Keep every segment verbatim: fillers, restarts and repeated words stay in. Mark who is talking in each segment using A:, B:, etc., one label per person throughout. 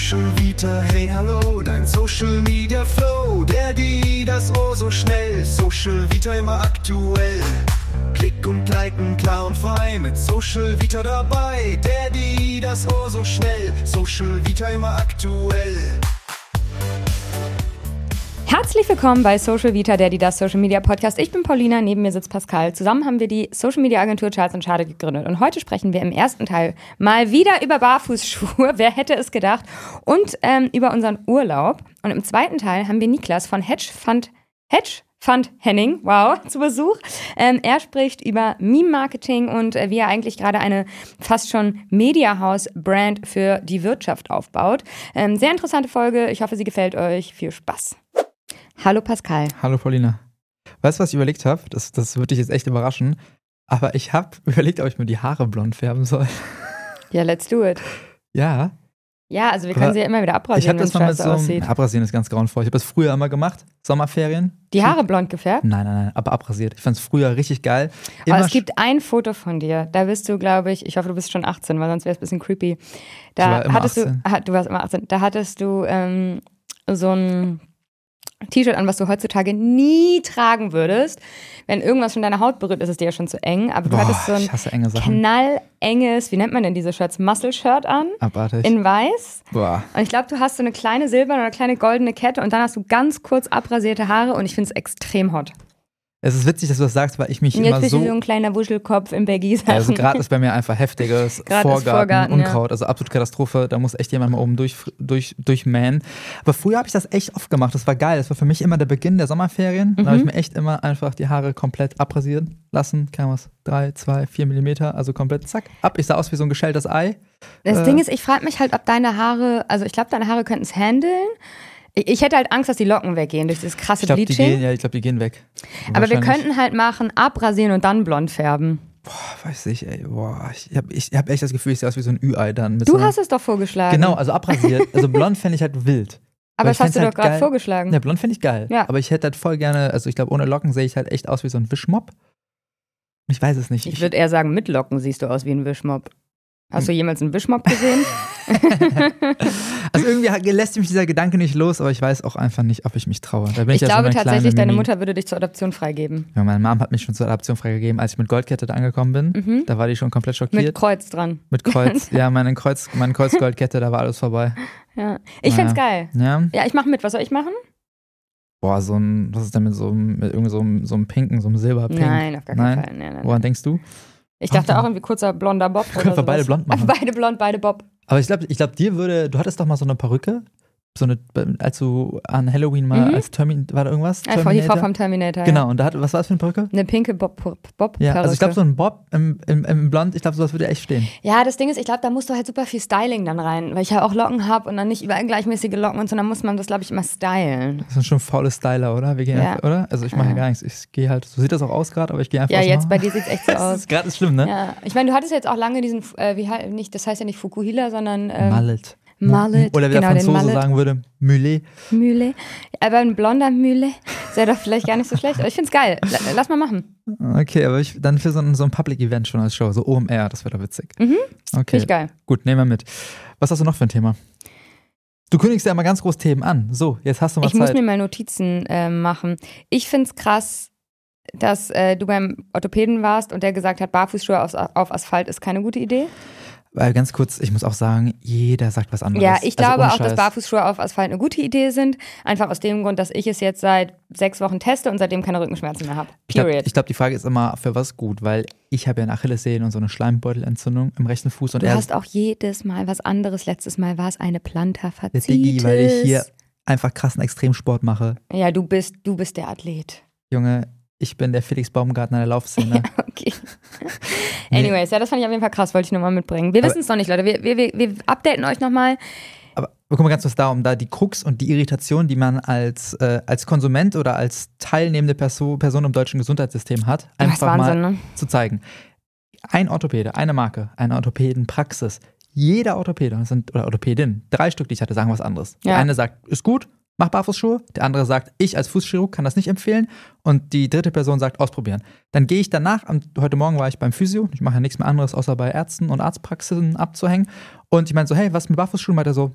A: Social Vita, hey hallo, dein Social Media Flow. Der, die, das oh so schnell, Social Vita immer aktuell. Klick und liken, klar und frei, mit Social Vita dabei. Der, die, das oh so schnell, Social Vita immer aktuell.
B: Herzlich willkommen bei Social Vita, der, die, das Social Media Podcast. Ich bin Paulina, neben mir sitzt Pascal. Zusammen haben wir die Social Media Agentur Charles und Schade gegründet. Und heute sprechen wir im ersten Teil mal wieder über Barfußschuhe. Wer hätte es gedacht? Und ähm, über unseren Urlaub. Und im zweiten Teil haben wir Niklas von Hedge Fund, Hedge Fund Henning, wow, zu Besuch. Ähm, er spricht über Meme-Marketing und äh, wie er eigentlich gerade eine fast schon Media-House-Brand für die Wirtschaft aufbaut. Ähm, sehr interessante Folge. Ich hoffe, sie gefällt euch. Viel Spaß. Hallo Pascal.
C: Hallo Paulina. Weißt du, was ich überlegt habe? Das, das würde dich jetzt echt überraschen. Aber ich habe überlegt, ob ich mir die Haare blond färben soll.
B: Ja, let's do it.
C: Ja.
B: Ja, also wir können sie ja immer wieder abrasieren,
C: wenn es scheiße so aussieht. Abrasieren ist ganz grauenvoll. Ich habe das früher immer gemacht, Sommerferien.
B: Die Haare blond gefärbt?
C: Nein, nein, nein, aber abrasiert. Ich fand es früher richtig geil. Immer
B: aber es gibt ein Foto von dir, da bist du, glaube ich, ich hoffe, du bist schon achtzehn, weil sonst wäre es ein bisschen creepy. Da
C: ich war immer
B: hattest
C: achtzehn.
B: Du, du warst immer achtzehn, da hattest du ähm, so ein T-Shirt an, was du heutzutage nie tragen würdest. Wenn irgendwas von deiner Haut berührt, ist es dir ja schon zu eng. Aber du
C: Boah,
B: hattest so ein
C: ich hasse enge Sachen.
B: knallenges, wie nennt man denn diese Shirts? Muscle-Shirt an.
C: Abartig.
B: In weiß.
C: Boah.
B: Und ich glaube, du hast so eine kleine silberne oder kleine goldene Kette und dann hast du ganz kurz abrasierte Haare und ich finde es extrem hot.
C: Es ist witzig, dass du das sagst, weil ich mich
B: und jetzt
C: immer
B: bist
C: so...
B: du so ein kleiner Wuschelkopf im Baggy.
C: Also gerade ist bei mir einfach heftiges Vorgarten,
B: Vorgarten,
C: Unkraut,
B: ja.
C: Also absolut Katastrophe. Da muss echt jemand mal oben durch, durch, durchmähen. Aber früher habe ich das echt oft gemacht. Das war geil. Das war für mich immer der Beginn der Sommerferien. Mhm. Da habe ich mir echt immer einfach die Haare komplett abrasieren lassen. Kam was? Drei, zwei, vier Millimeter. Also komplett zack, ab. Ich sah aus wie so ein geschältes Ei.
B: Das
C: äh,
B: Ding ist, ich frage mich halt, ob deine Haare, also ich glaube, deine Haare könnten es handeln. Ich hätte halt Angst, dass die Locken weggehen durch dieses krasse
C: ich glaub,
B: Bleaching.
C: Die gehen, ja, ich glaube, die gehen weg.
B: Aber wir könnten halt machen, abrasieren und dann blond färben.
C: Boah, weiß ich, ey. Boah, ich habe ich hab echt das Gefühl, ich sehe aus wie so ein Ü-Ei dann. Mit
B: du
C: so
B: hast es doch vorgeschlagen.
C: Genau, also abrasiert. Also blond fände ich halt wild.
B: Aber das hast du
C: halt
B: doch gerade vorgeschlagen.
C: Ja, blond fände ich geil.
B: Ja.
C: Aber ich hätte halt voll gerne, also ich glaube, ohne Locken sehe ich halt echt aus wie so ein Wischmopp. Ich weiß es nicht.
B: Ich, ich würde eher sagen, mit Locken siehst du aus wie ein Wischmopp. Hast du jemals einen Wischmopp gesehen?
C: Also irgendwie lässt mich dieser Gedanke nicht los, aber ich weiß auch einfach nicht, ob ich mich traue. Da bin
B: ich
C: ich
B: glaube
C: ja so
B: tatsächlich, deine
C: Mini.
B: Mutter würde dich zur Adoption freigeben.
C: Ja, meine Mom hat mich schon zur Adoption freigegeben, als ich mit Goldkette da angekommen bin. Mhm. Da war die schon komplett schockiert.
B: Mit Kreuz dran.
C: Mit Kreuz, ja, meine Kreuz, meine Kreuzgoldkette, da war alles vorbei.
B: Ja. Ich
C: naja.
B: find's geil.
C: Ja,
B: ja ich mache mit. Was soll ich machen?
C: Boah, so ein, was ist denn mit so einem, mit irgendwie so einem, so einem pinken, so einem Silberpink?
B: Nein, auf gar keinen
C: nein?
B: Fall. Nein, nein,
C: Woran denkst du?
B: Ich dachte auch irgendwie kurzer blonder Bob.
C: Können wir beide blond machen?
B: Beide blond, beide Bob.
C: Aber ich glaube, ich glaub, dir würde, du hattest doch mal so eine Perücke, so eine, als du an Halloween mal
B: mhm.
C: als Terminator, war da irgendwas?
B: Einfach die Frau vom Terminator.
C: Genau,
B: ja.
C: und da hat, was war das für eine Perücke?
B: Eine pinke Bob-Perücke. Bob
C: ja, also ich glaube, so ein Bob im, im, im Blond, ich glaube, sowas würde echt stehen.
B: Ja, das Ding ist, ich glaube, da musst du halt super viel Styling dann rein, weil ich ja auch Locken habe und dann nicht überall gleichmäßige Locken und so, dann muss man das, glaube ich, immer stylen.
C: Das sind schon faule Styler, oder? Wir gehen
B: ja.
C: einfach, oder? Also ich mache ja gar nichts, ich gehe halt, so sieht das auch aus gerade, aber ich gehe einfach
B: Ja,
C: aus
B: jetzt bei dir sieht es echt so aus.
C: Das ist gerade schlimm, ne?
B: Ja, ich meine, du hattest jetzt auch lange diesen, äh, wie nicht, das heißt ja nicht Fukuhila, sondern ähm,
C: Mallet.
B: Mullet,
C: oder wie
B: genau,
C: der Franzose sagen würde, Mulet.
B: Mulet. Aber ein blonder Mulet wäre doch vielleicht gar nicht so schlecht. Aber ich find's geil. Lass mal machen.
C: Okay, aber ich, dann für so ein, so ein Public-Event schon als Show, so O M R, das wäre doch witzig.
B: Mhm.
C: Okay.
B: Finde ich geil.
C: Gut, nehmen wir mit. Was hast du noch für ein Thema? Du kündigst ja immer ganz groß Themen an. So, jetzt hast du mal
B: ich
C: Zeit.
B: Ich muss mir mal Notizen äh, machen. Ich find's krass, dass äh, du beim Orthopäden warst und der gesagt hat, Barfußschuhe auf, auf Asphalt ist keine gute Idee.
C: Weil ganz kurz, ich muss auch sagen, jeder sagt was anderes.
B: Ja, ich
C: also
B: glaube auch,
C: Scheiß.
B: dass Barfußschuhe auf Asphalt eine gute Idee sind. Einfach aus dem Grund, dass ich es jetzt seit sechs Wochen teste und seitdem keine Rückenschmerzen mehr habe. Period.
C: Ich glaube, glaub, die Frage ist immer, für was gut, weil ich habe ja eine Achillessehne und so eine Schleimbeutelentzündung im rechten Fuß. Und
B: du
C: er
B: hast auch jedes Mal was anderes. Letztes Mal war es eine Plantarfaszitis.
C: Digi, weil ich hier einfach krassen Extremsport mache.
B: Ja, du bist, du bist der Athlet.
C: Junge, ich bin der Felix Baumgartner der Laufszene.
B: Ja, okay. Anyways, ja, das fand ich auf jeden Fall krass, wollte ich nochmal mitbringen. Wir wissen es noch nicht, Leute. Wir, wir, wir, wir updaten euch nochmal.
C: Aber guck mal ganz kurz da, um da die Krux und die Irritation, die man als, äh, als Konsument oder als teilnehmende Person, Person im deutschen Gesundheitssystem hat, einfach
B: Wahnsinn,
C: mal
B: ne?
C: zu zeigen. Ein Orthopäde, eine Marke, eine Orthopädenpraxis. Jeder Orthopäde, das sind, oder Orthopädin, drei Stück, die ich hatte, sagen was anderes.
B: Ja.
C: Der eine sagt, ist gut, mach Barfußschuhe. Der andere sagt, ich als Fußchirurg kann das nicht empfehlen. Und die dritte Person sagt, ausprobieren. Dann gehe ich danach, heute Morgen war ich beim Physio, ich mache ja nichts mehr anderes, außer bei Ärzten und Arztpraxen abzuhängen. Und ich meine so, hey, was mit Barfußschuhen? Meint er so,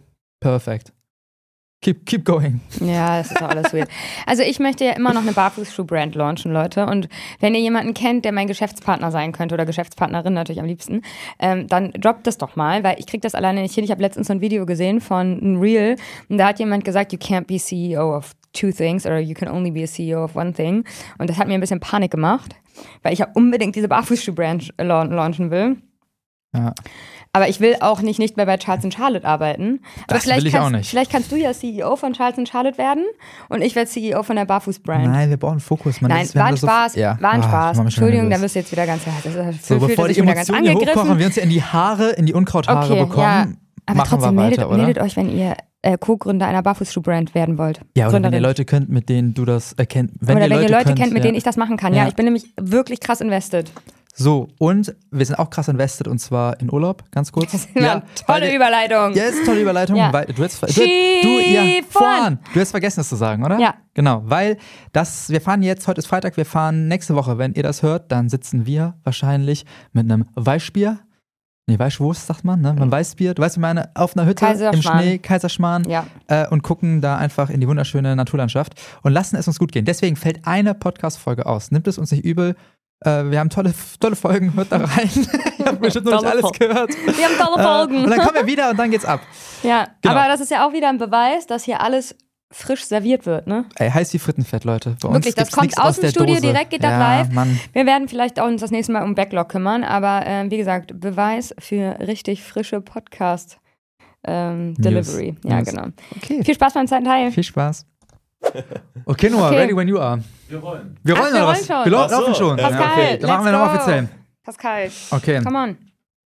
C: Perfekt. Keep, keep going.
B: Ja, das ist auch alles weird. Also ich möchte ja immer noch eine Barfußschuh-Brand launchen, Leute. Und wenn ihr jemanden kennt, der mein Geschäftspartner sein könnte oder Geschäftspartnerin natürlich am liebsten, ähm, dann droppt das doch mal, weil ich krieg das alleine nicht hin. Ich habe letztens so ein Video gesehen von einem Reel und da hat jemand gesagt, you can't be C E O of two things or you can only be a C E O of one thing. Und das hat mir ein bisschen Panik gemacht, weil ich ja unbedingt diese Barfußschuh-Brand launchen will.
C: Ja.
B: Aber ich will auch nicht, nicht mehr bei Charles and Charlotte arbeiten. Aber
C: Das will ich
B: kannst,
C: auch nicht.
B: Vielleicht kannst du ja C E O von Charles and Charlotte werden und ich werde C E O von der Barfuß-Brand.
C: Nein, wir brauchen Fokus. Man.
B: Nein,
C: Das, wir
B: war
C: haben
B: ein
C: da
B: Spaß,
C: so, ja.
B: war ein
C: Ah,
B: Spaß.
C: ich mach mich schon
B: Entschuldigung, da
C: nervös.
B: bist du jetzt wieder ganz, das, das
C: So,
B: fühlt
C: bevor
B: sich
C: die
B: wieder ganz
C: Emotionen hier
B: angegriffen.
C: hochkochen, wir uns in die Haare, in die Unkrauthaare
B: Okay,
C: bekommen,
B: ja. Aber
C: machen
B: trotzdem,
C: wir weiter,
B: meldet,
C: oder?
B: meldet euch, wenn ihr äh, Co-Gründer einer Barfußschuh-Brand werden wollt.
C: Ja, oder wenn
B: Gründerin.
C: ihr Leute könnt, mit denen du das erkennt. Wenn
B: Oder
C: ihr
B: wenn
C: Leute
B: ihr Leute
C: könnt,
B: kennt, mit
C: ja.
B: denen ich das machen kann. Ja,
C: Ja.
B: ich bin nämlich wirklich krass invested.
C: So, und wir sind auch krass invested und zwar in Urlaub, ganz kurz.
B: Das ist eine tolle
C: weil-
B: Überleitung.
C: Ja, ist tolle Überleitung.
B: Ja.
C: Weil, du, hast, du, du, ja,
B: Skifahren.
C: fahren. Du hast vergessen, das zu sagen, oder?
B: Ja.
C: Genau, weil das, wir fahren jetzt, heute ist Freitag, wir fahren nächste Woche, wenn ihr das hört, dann sitzen wir wahrscheinlich mit einem Weißbier. Nee, Weißwurst sagt man, ne? Mit einem Weißbier. Du weißt, ich meine, auf einer Hütte im
B: Kaiserschmarrn.
C: Schnee, Kaiserschmarrn.
B: Ja.
C: Äh, und gucken da einfach in die wunderschöne Naturlandschaft und lassen es uns gut gehen. Deswegen fällt eine Podcast-Folge aus. Nimmt es uns nicht übel. Äh, wir haben tolle, tolle Folgen, hört da rein. Ich habe bestimmt noch nicht
B: Tolle
C: alles
B: Folgen.
C: gehört.
B: Wir haben tolle Folgen.
C: Äh, und dann kommen wir wieder und dann geht's ab.
B: Ja,
C: Genau.
B: aber das ist ja auch wieder ein Beweis, dass hier alles frisch serviert wird, ne?
C: Ey, heiß wie Frittenfett, Leute. Bei uns
B: Wirklich, das
C: gibt's
B: kommt
C: nichts
B: aus dem
C: der
B: Studio
C: Dose.
B: direkt, geht das
C: ja,
B: live.
C: Mann.
B: Wir werden vielleicht auch uns das nächste Mal um Backlog kümmern, aber ähm, wie gesagt, Beweis für richtig frische Podcast ähm, Delivery. Ja,
C: News.
B: genau.
C: Okay,
B: Viel Spaß beim zweiten Teil.
C: viel Spaß. Okay, Noah,
B: Okay.
C: ready when you are.
D: Wir rollen.
C: Wir
B: Ach,
C: rollen
B: wir
C: oder
B: rollen
C: was?
B: schon.
C: Wir lau-
D: Ach so.
C: laufen schon.
D: Pascal,
C: ja, okay. Dann machen wir
B: let's
C: nochmal
B: go.
C: offiziell.
B: Pascal,
C: Okay.
B: come on.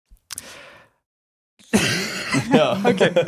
D: Ja.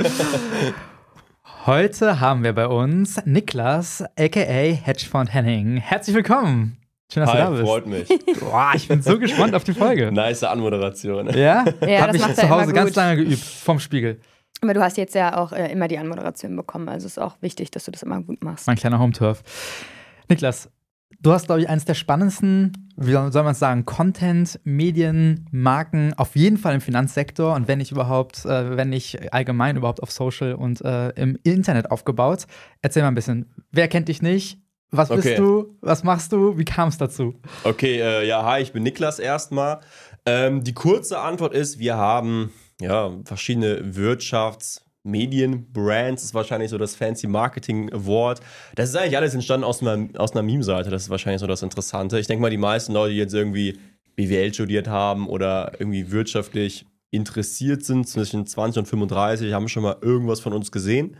C: Heute haben wir bei uns Niklas, aka Hedgefonds Henning. Herzlich willkommen. Schön, dass du da
D: Hi,
C: bist.
D: freut mich.
C: Boah, ich bin so gespannt auf die Folge.
D: Nice Anmoderation.
C: Ja?
B: Ja,
C: Hab
B: das
C: ich
B: macht er
C: zu
B: immer
C: Hause ganz
B: gut.
C: lange geübt, vom Spiegel.
B: Aber du hast jetzt ja auch äh, immer die Anmoderation bekommen, also ist auch wichtig, dass du das immer gut machst.
C: Mein kleiner Home-Turf. Niklas, du hast, glaube ich, eines der spannendsten, wie soll soll man es sagen, Content, Medien, Marken, auf jeden Fall im Finanzsektor und wenn nicht überhaupt, äh, wenn nicht allgemein überhaupt auf Social und äh, im Internet aufgebaut. Erzähl mal ein bisschen, wer kennt dich nicht? Was bist
D: Okay.
C: du? Was machst du? Wie kam es dazu?
D: Okay, äh, ja, hi, ich bin Niklas erstmal. Ähm, die kurze Antwort ist, wir haben ja verschiedene Wirtschafts-, Medien, Brands, ist wahrscheinlich so das fancy Marketing-Wort. Das ist eigentlich alles entstanden aus einer, aus einer Meme-Seite, das ist wahrscheinlich so das Interessante. Ich denke mal, die meisten Leute, die jetzt irgendwie B W L studiert haben oder irgendwie wirtschaftlich interessiert sind, zwischen zwanzig und fünfunddreißig, haben schon mal irgendwas von uns gesehen.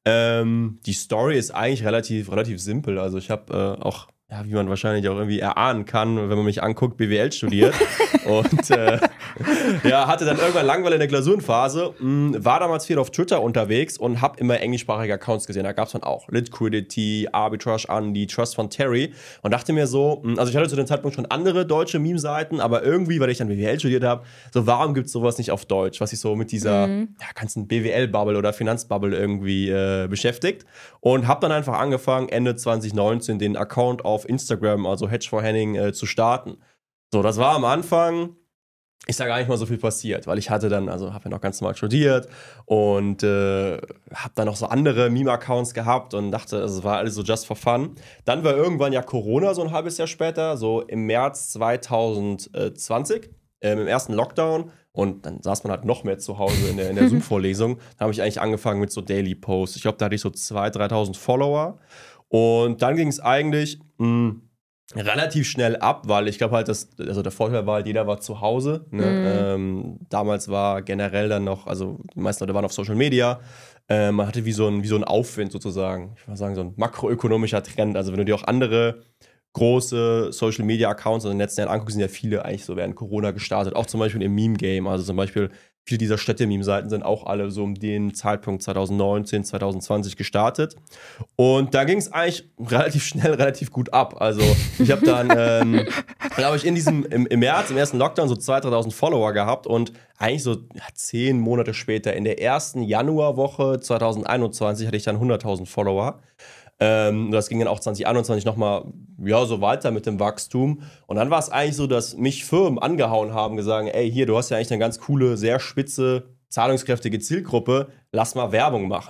D: Ähm, die Story ist eigentlich relativ, relativ simpel. Also ich habe äh, auch, ja, wie man wahrscheinlich auch irgendwie erahnen kann, wenn man mich anguckt, B W L studiert. Und äh, ja, hatte dann irgendwann Langeweile in der Klausurenphase, mh, war damals viel auf Twitter unterwegs und habe immer englischsprachige Accounts gesehen. Da gab es dann auch Liquidity, Arbitrage Andy, Trust von Terry und dachte mir so, mh, also ich hatte zu dem Zeitpunkt schon andere deutsche Meme-Seiten, aber irgendwie, weil ich dann B W L studiert habe, so warum gibt es sowas nicht auf Deutsch, was sich so mit dieser
B: Mhm.
D: ja, ganzen B W L-Bubble oder Finanzbubble irgendwie äh, beschäftigt und habe dann einfach angefangen, Ende zwanzig neunzehn den Account auf Instagram, also Hedgefonds Henning, äh, zu starten. So, das war am Anfang, ist da gar nicht mal so viel passiert, weil ich hatte dann, also habe ja noch ganz normal studiert und äh, habe dann noch so andere Meme-Accounts gehabt und dachte, es war alles so just for fun. Dann war irgendwann ja Corona so ein halbes Jahr später, so im März zwanzig zwanzig, ähm, im ersten Lockdown und dann saß man halt noch mehr zu Hause in der, in der Zoom-Vorlesung. Da habe ich eigentlich angefangen mit so Daily Posts. Ich glaube, da hatte ich so zweitausend, dreitausend Follower und dann ging es eigentlich mh, relativ schnell ab, weil ich glaube halt, dass, also der Vorteil war halt, jeder war zu Hause. Ne?
B: Mhm.
D: Ähm, damals war generell dann noch, also die meisten Leute waren auf Social Media. Äh, man hatte wie so ein, wie so ein Aufwind sozusagen. Ich würde sagen, so ein makroökonomischer Trend. Also wenn du dir auch andere große Social Media Accounts in den letzten Jahren anguckst, sind ja viele eigentlich so während Corona gestartet. Auch zum Beispiel im Meme-Game. Also zum Beispiel viele dieser Städte-Meme-Seiten sind auch alle so um den Zeitpunkt zwanzig neunzehn, zwanzig zwanzig gestartet. Und da ging es eigentlich relativ schnell, relativ gut ab. Also ich habe dann, ähm, glaube ich, in diesem, im, im März, im ersten Lockdown so zweitausend, dreitausend Follower gehabt und eigentlich so ja, zehn Monate später, in der ersten Januarwoche zwanzig einundzwanzig hatte ich dann hunderttausend Follower. Ähm, das ging dann auch zwanzig einundzwanzig nochmal ja, so weiter mit dem Wachstum. Und dann war es eigentlich so, dass mich Firmen angehauen haben, gesagt, ey, hier, du hast ja eigentlich eine ganz coole, sehr spitze, zahlungskräftige Zielgruppe, lass mal Werbung machen.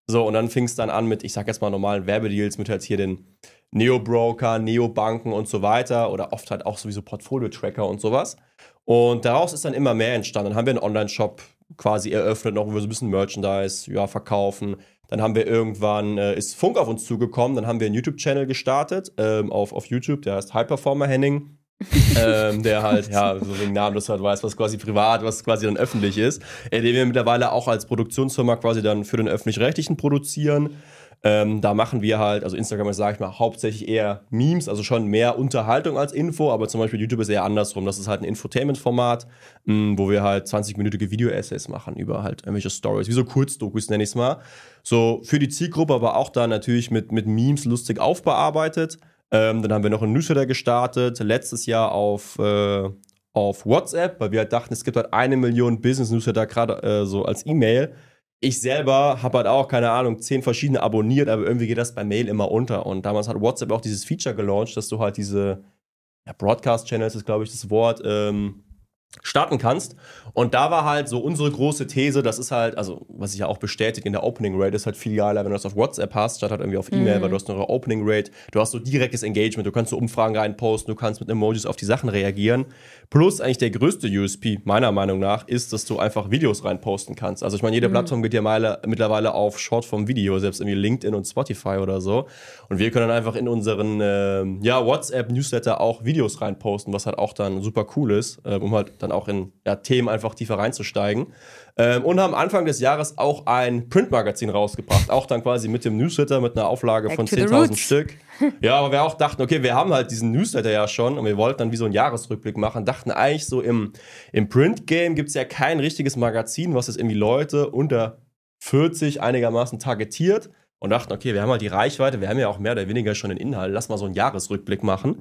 D: So, und dann fing es dann an mit, ich sag jetzt mal, normalen Werbedeals mit halt hier den Neo-Broker, Neo-Banken und so weiter oder oft halt auch sowieso Portfolio-Tracker und sowas. Und daraus ist dann immer mehr entstanden. Dann haben wir einen Online-Shop quasi eröffnet, noch wo wir so ein bisschen Merchandise ja, verkaufen. Dann haben wir irgendwann, äh, ist Funk auf uns zugekommen, dann haben wir einen YouTube-Channel gestartet ähm, auf, auf YouTube, der heißt High Performer Henning. ähm, der halt, ja, so wegen Namen, das halt weiß, was quasi privat, was quasi dann öffentlich ist. Äh, den wir mittlerweile auch als Produktionsfirma quasi dann für den Öffentlich-Rechtlichen produzieren. Ähm, da machen wir halt, also Instagram ist, sag ich mal, hauptsächlich eher Memes, also schon mehr Unterhaltung als Info, aber zum Beispiel YouTube ist eher andersrum. Das ist halt ein Infotainment-Format, mh, wo wir halt zwanzig-minütige Video-Essays machen über halt irgendwelche Stories, wie so Kurzdokus nenne ich es mal. So für die Zielgruppe, aber auch dann natürlich mit, mit Memes lustig aufbearbeitet. Ähm, dann haben wir noch einen Newsletter gestartet, letztes Jahr auf, äh, auf WhatsApp, weil wir halt dachten, es gibt halt eine Million Business-Newsletter gerade äh, so als E-Mail. Ich selber habe halt auch, keine Ahnung, zehn verschiedene abonniert, aber irgendwie geht das bei Mail immer unter. Und damals hat WhatsApp auch dieses Feature gelauncht, dass du halt diese ja, Broadcast-Channels, ist glaube ich das Wort, ähm, starten kannst. Und da war halt so unsere große These, das ist halt, also was sich ja auch bestätigt in der Opening Rate, ist halt viel geiler, wenn du das auf WhatsApp hast, statt halt irgendwie auf E-Mail, mhm. weil du hast eine Opening Rate, du hast so direktes Engagement, du kannst so Umfragen reinposten, du kannst mit Emojis auf die Sachen reagieren. Plus eigentlich der größte U S P, meiner Meinung nach, ist, dass du einfach Videos reinposten kannst. Also ich meine, jede mhm. Plattform geht ja mal, mittlerweile auf Shortform-Video, selbst irgendwie LinkedIn und Spotify oder so. Und wir können dann einfach in unseren äh, ja, WhatsApp-Newsletter auch Videos reinposten, was halt auch dann super cool ist, äh, um halt dann auch in ja, Themen einfach tiefer reinzusteigen. Ähm, und haben Anfang des Jahres auch ein Printmagazin rausgebracht. Auch dann quasi mit dem Newsletter, mit einer Auflage Back von zehntausend Stück. Ja, aber wir auch dachten, okay, wir haben halt diesen Newsletter ja schon und wir wollten dann wie so einen Jahresrückblick machen. Dachten eigentlich so, im, im Print-Game gibt es ja kein richtiges Magazin, was jetzt irgendwie Leute unter vierzig einigermaßen targetiert. Und dachten, okay, wir haben halt die Reichweite, wir haben ja auch mehr oder weniger schon den Inhalt. Lass mal so einen Jahresrückblick machen.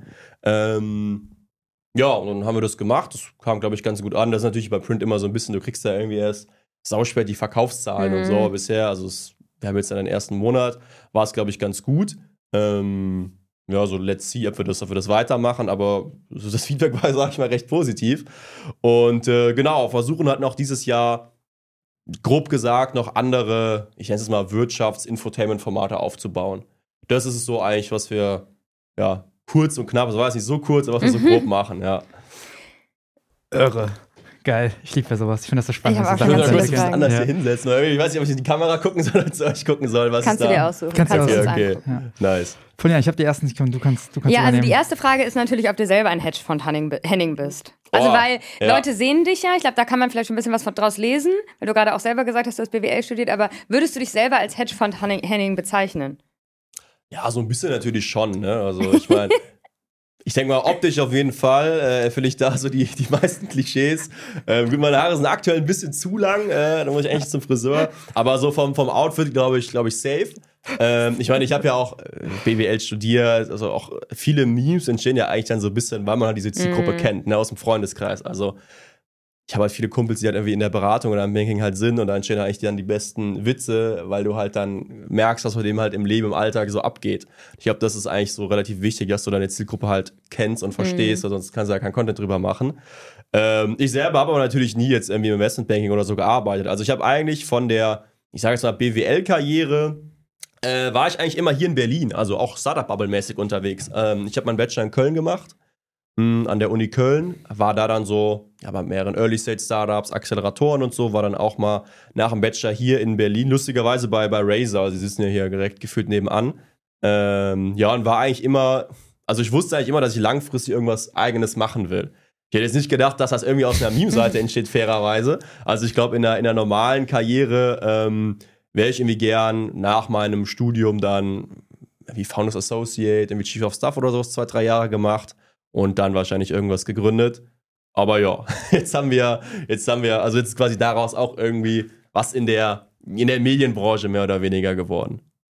D: Ähm... Ja, und dann haben wir das gemacht. Das kam, glaube ich, ganz gut an. Das ist natürlich bei Print immer so ein bisschen, du kriegst da irgendwie erst sauspät die Verkaufszahlen mhm. und so bisher. Also es, wir haben jetzt in den ersten Monat, war es, glaube ich, ganz gut. Ähm, ja, so let's see, ob wir das, ob wir das weitermachen. Aber das Feedback war, sage ich mal, recht positiv. Und äh, genau, versuchen halt noch dieses Jahr, grob gesagt, noch andere, ich nenne es mal Wirtschafts-Infotainment-Formate aufzubauen. Das ist es so eigentlich, was wir, ja, kurz und knapp, das war jetzt nicht so kurz, aber was wir mhm. so grob machen, ja.
C: Irre. Geil, ich liebe ja sowas. Ich finde das so spannend.
B: Ich
C: habe
B: auch schon
D: ich muss ein anders
C: ja.
D: hier hinsetzen. Ich weiß nicht, ob ich in die Kamera gucken soll oder zu euch gucken soll. Was
B: kannst
D: ist
B: du
D: da?
B: dir aussuchen.
C: Kannst du
B: kannst
C: dir
B: dir
D: okay,
B: okay.
D: okay. Ja. Nice.
C: Polina, ich habe die ersten, du kannst, du kannst
B: Ja, also
C: übernehmen.
B: die erste Frage ist natürlich, ob du selber ein Hedgefonds Henning bist. Also
D: oh,
B: weil
D: ja.
B: Leute sehen dich ja, ich glaube, da kann man vielleicht schon ein bisschen was draus lesen, weil du gerade auch selber gesagt hast, du hast B W L studiert, aber würdest du dich selber als Hedgefonds Henning bezeichnen?
D: Ja, so ein bisschen natürlich schon, ne? Also ich meine, ich denke mal, optisch auf jeden Fall äh, erfülle ich da so die, die meisten Klischees. Äh, meine Haare sind aktuell ein bisschen zu lang, äh, da muss ich eigentlich zum Friseur. Aber so vom, vom Outfit glaube ich, glaube ich, safe. Ähm, ich meine, ich habe ja auch äh, B W L studiert, also auch viele Memes entstehen ja eigentlich dann so ein bisschen, weil man halt diese Zielgruppe mm. kennt, ne, aus dem Freundeskreis. Also ich habe halt viele Kumpels, die halt irgendwie in der Beratung oder im Banking halt sind und da entstehen eigentlich dann die besten Witze, weil du halt dann merkst, was bei dem halt im Leben, im Alltag so abgeht. Ich glaube, das ist eigentlich so relativ wichtig, dass du deine Zielgruppe halt kennst und verstehst, mhm. weil sonst kannst du ja kein Content drüber machen. Ähm, ich selber habe aber natürlich nie jetzt irgendwie im Investmentbanking oder so gearbeitet. Also ich habe eigentlich von der, ich sage jetzt mal B W L-Karriere, äh, war ich eigentlich immer hier in Berlin, also auch Startup-Bubble-mäßig unterwegs. Ähm, ich habe meinen Bachelor in Köln gemacht. An der Uni Köln, war da dann so, ja, bei mehreren Early-Stage-Startups, Acceleratoren und so, war dann auch mal nach dem Bachelor hier in Berlin, lustigerweise bei, bei Razer, also sie sitzen ja hier direkt gefühlt nebenan. Ähm, ja, und war eigentlich immer, also ich wusste eigentlich immer, dass ich langfristig irgendwas Eigenes machen will. Ich hätte jetzt nicht gedacht, dass das irgendwie aus einer Meme-Seite entsteht, fairerweise. Also ich glaube, in der, in der normalen Karriere ähm, wäre ich irgendwie gern nach meinem Studium dann wie Founders Associate, irgendwie Chief of Staff oder sowas, zwei, drei Jahre gemacht. Und dann wahrscheinlich irgendwas gegründet. Aber ja, jetzt haben wir, jetzt haben wir, also jetzt ist quasi daraus auch irgendwie was in der, in der Medienbranche mehr oder weniger geworden.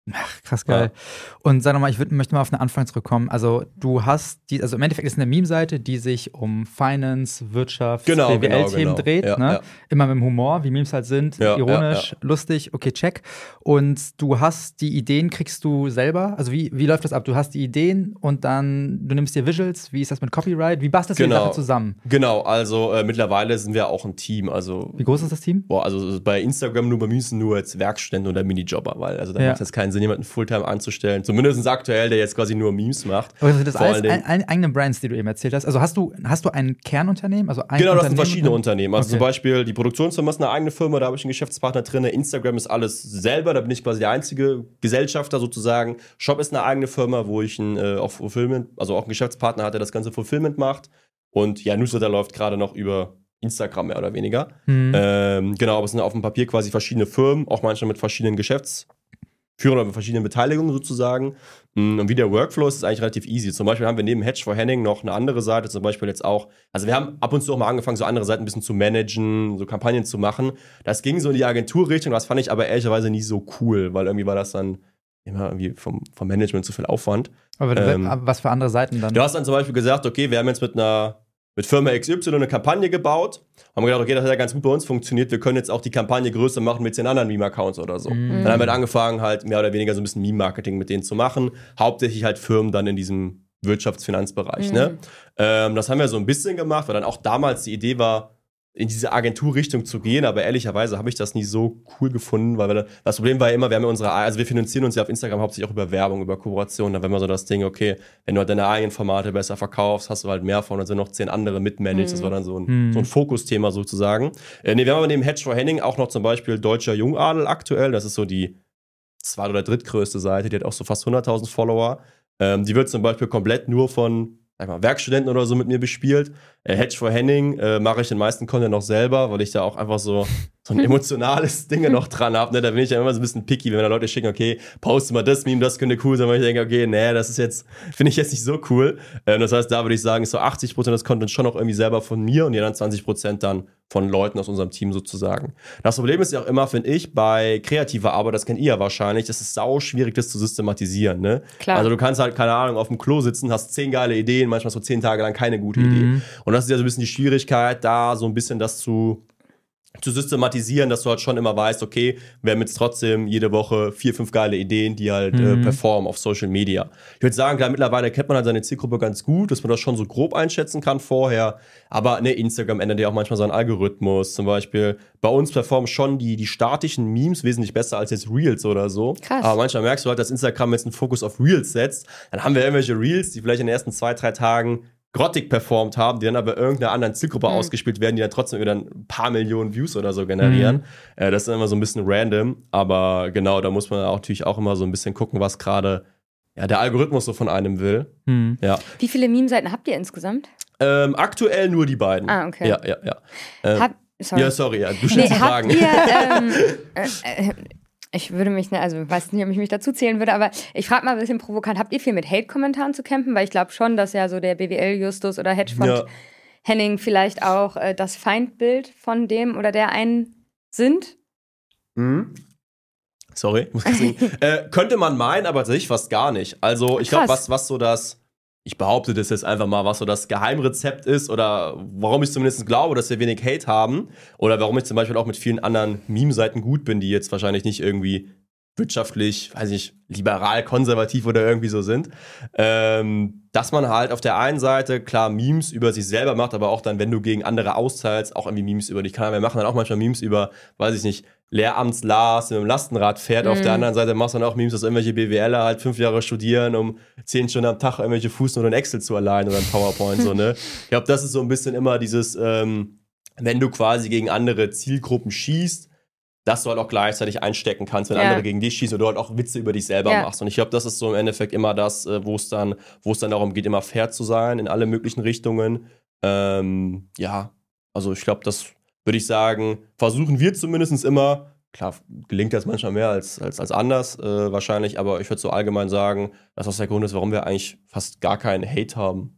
C: Ach, krass geil. Ja. Und sag nochmal, ich würd, möchte mal auf den Anfang zurückkommen. Also du hast, die, also im Endeffekt ist es eine Meme-Seite, die sich um Finance, Wirtschaft,
D: genau,
C: B W L-Themen
D: genau, genau.
C: dreht.
D: Ja,
C: ne?
D: ja.
C: Immer mit dem Humor, wie Memes halt sind,
D: ja,
C: ironisch,
D: ja, ja.
C: lustig, okay, check. Und du hast die Ideen, kriegst du selber? Also wie, wie läuft das ab? Du hast die Ideen und dann, du nimmst dir Visuals, wie ist das mit Copyright? Wie bastelst du
D: genau.
C: die Sache zusammen?
D: Genau, also äh, mittlerweile sind wir auch ein Team. Also,
C: wie groß ist das Team?
D: Boah, also bei Instagram nur bei Memes nur als Werkstudenten oder Minijobber, weil also da
C: ja.
D: macht es jetzt keinen Sinn, jemanden Fulltime anzustellen. Zumindest aktuell, der jetzt quasi nur Memes macht.
C: Aber sind das alles ein, ein, eigene Brands, die du eben erzählt hast? Also hast du, hast du ein Kernunternehmen? Also ein
D: genau, das
C: Unternehmen
D: sind verschiedene
C: und
D: Unternehmen. Also
C: okay.
D: zum Beispiel die Produktionsfirma ist eine eigene Firma, da habe ich einen Geschäftspartner drin. Instagram ist alles selber, da bin ich quasi der einzige Gesellschafter sozusagen. Shop ist eine eigene Firma, wo ich ein, äh, auch Fulfillment, also auch einen Geschäftspartner hatte, der das ganze Fulfillment macht. Und ja, Newsletter läuft gerade noch über Instagram mehr oder weniger.
C: Mhm.
D: Ähm, genau, aber es sind auf dem Papier quasi verschiedene Firmen, auch manchmal mit verschiedenen Geschäftsführern oder mit verschiedenen Beteiligungen sozusagen. Und wie der Workflow ist, ist eigentlich relativ easy. Zum Beispiel haben wir neben Hedge for Henning noch eine andere Seite, zum Beispiel jetzt auch, also wir haben ab und zu auch mal angefangen, so andere Seiten ein bisschen zu managen, so Kampagnen zu machen. Das ging so in die Agenturrichtung, das fand ich aber ehrlicherweise nie so cool, weil irgendwie war das dann immer irgendwie vom, vom Management zu viel Aufwand.
C: Aber ähm, was für andere Seiten dann?
D: Du hast dann zum Beispiel gesagt, okay, wir haben jetzt mit einer mit Firma X Y eine Kampagne gebaut, haben gedacht, okay, das hat ja ganz gut bei uns funktioniert, wir können jetzt auch die Kampagne größer machen mit zehn anderen Meme-Accounts oder so.
C: Mhm.
D: Dann haben wir halt angefangen, halt mehr oder weniger so ein bisschen Meme-Marketing mit denen zu machen, hauptsächlich halt Firmen dann in diesem Wirtschaftsfinanzbereich. Mhm. Ne? Ähm, das haben wir so ein bisschen gemacht, weil dann auch damals die Idee war, in diese Agenturrichtung zu gehen, aber ehrlicherweise habe ich das nie so cool gefunden, weil wir, das Problem war ja immer, wir haben ja unsere, also wir finanzieren uns ja auf Instagram hauptsächlich auch über Werbung, über Kooperation, da war immer so das Ding, okay, wenn du halt deine eigenen Formate besser verkaufst, hast du halt mehr von, dann sind noch zehn andere mitmanaged, mhm. das war dann so ein, mhm. so ein Fokusthema sozusagen. Äh, nee, wir haben aber neben Hedge for Henning auch noch zum Beispiel Deutscher Jungadel aktuell, das ist so die zweit- oder drittgrößte Seite, die hat auch so fast hunderttausend Follower, ähm, die wird zum Beispiel komplett nur von sag mal, Werkstudenten oder so mit mir bespielt. Äh, Hedge for Henning äh, mache ich den meisten Content noch selber, weil ich da auch einfach so, so ein emotionales Ding noch dran habe. Ne? Da bin ich ja immer so ein bisschen picky, wenn da Leute schicken, okay, poste mal das Meme, das könnte cool sein, weil ich denke, okay, nee, das ist jetzt, finde ich jetzt nicht so cool. Ähm, das heißt, da würde ich sagen, ist so achtzig Prozent des Contents schon noch irgendwie selber von mir und die anderen zwanzig Prozent dann von Leuten aus unserem Team sozusagen. Das Problem ist ja auch immer, finde ich, bei kreativer Arbeit, das kennt ihr ja wahrscheinlich, das ist sau schwierig, das zu systematisieren. Ne?
B: Klar.
D: Also du kannst halt, keine Ahnung, auf dem Klo sitzen, hast zehn geile Ideen, manchmal so zehn Tage lang keine gute
C: Mhm.
D: Idee. Und das ist ja so ein bisschen die Schwierigkeit, da so ein bisschen das zu zu systematisieren, dass du halt schon immer weißt, okay, wir haben jetzt trotzdem jede Woche vier, fünf geile Ideen, die halt
C: Mhm.
D: äh, performen auf Social Media. Ich würde sagen, klar, mittlerweile kennt man halt seine Zielgruppe ganz gut, dass man das schon so grob einschätzen kann vorher, aber ne, Instagram ändert ja auch manchmal seinen Algorithmus, zum Beispiel bei uns performen schon die, die statischen Memes wesentlich besser als jetzt Reels oder so.
B: Krass.
D: Aber manchmal merkst du halt, dass Instagram jetzt einen Fokus auf Reels setzt, dann haben wir irgendwelche Reels, die vielleicht in den ersten zwei, drei Tagen grottig performt haben, die dann aber irgendeiner anderen Zielgruppe mhm. ausgespielt werden, die dann trotzdem wieder ein paar Millionen Views oder so generieren. Mhm. Äh, das ist immer so ein bisschen random, aber genau, da muss man auch natürlich auch immer so ein bisschen gucken, was gerade ja, der Algorithmus so von einem will. Mhm. Ja.
B: Wie viele Meme-Seiten habt ihr insgesamt?
D: Ähm, aktuell nur die beiden.
B: Ah, okay.
D: Ja, ja, ja. Ähm,
B: Hab, sorry.
D: Ja, sorry, ja, du stellst
B: nee,
D: die Fragen.
B: Habt ihr, ähm, äh, äh, ich würde mich, ne, also weiß nicht, ob ich mich dazu zählen würde, aber ich frage mal ein bisschen provokant, habt ihr viel mit Hate-Kommentaren zu kämpfen? Weil ich glaube schon, dass ja so der B W L-Justus oder Hedgefonds
D: Ja.
B: Henning vielleicht auch äh, das Feindbild von dem oder der einen sind.
D: Mhm. Sorry, muss ich singen. äh, könnte man meinen, aber tatsächlich fast gar nicht. Also ich glaube,
B: Krass.
D: was, was so das, ich behaupte das jetzt einfach mal, was so das Geheimrezept ist oder warum ich zumindest glaube, dass wir wenig Hate haben oder warum ich zum Beispiel auch mit vielen anderen Meme-Seiten gut bin, die jetzt wahrscheinlich nicht irgendwie wirtschaftlich, weiß ich, liberal, konservativ oder irgendwie so sind, ähm, dass man halt auf der einen Seite klar Memes über sich selber macht, aber auch dann, wenn du gegen andere austeilst, auch irgendwie Memes über dich. Kann, wir machen dann auch manchmal Memes über, weiß ich nicht, Lehramts-Lars, der mit dem Lastenrad fährt. Mhm. Auf der anderen Seite machst du dann auch Memes, dass irgendwelche BWLer halt fünf Jahre studieren, um zehn Stunden am Tag irgendwelche Fußnoten in Excel zu erleihen oder in PowerPoint. so, ne? Ich glaube, das ist so ein bisschen immer dieses, ähm, wenn du quasi gegen andere Zielgruppen schießt, dass du halt auch gleichzeitig einstecken kannst, wenn
B: ja.
D: andere gegen dich schießen oder du halt auch Witze über dich selber
B: ja.
D: machst. Und ich glaube, das ist so im Endeffekt immer das, wo es dann, wo es dann darum geht, immer fair zu sein in alle möglichen Richtungen. Ähm, ja, also ich glaube, das würde ich sagen, versuchen wir zumindest immer. Klar, gelingt das manchmal mehr als, als, als anders äh, wahrscheinlich, aber ich würde so allgemein sagen, dass das der Grund ist, warum wir eigentlich fast gar keinen Hate haben.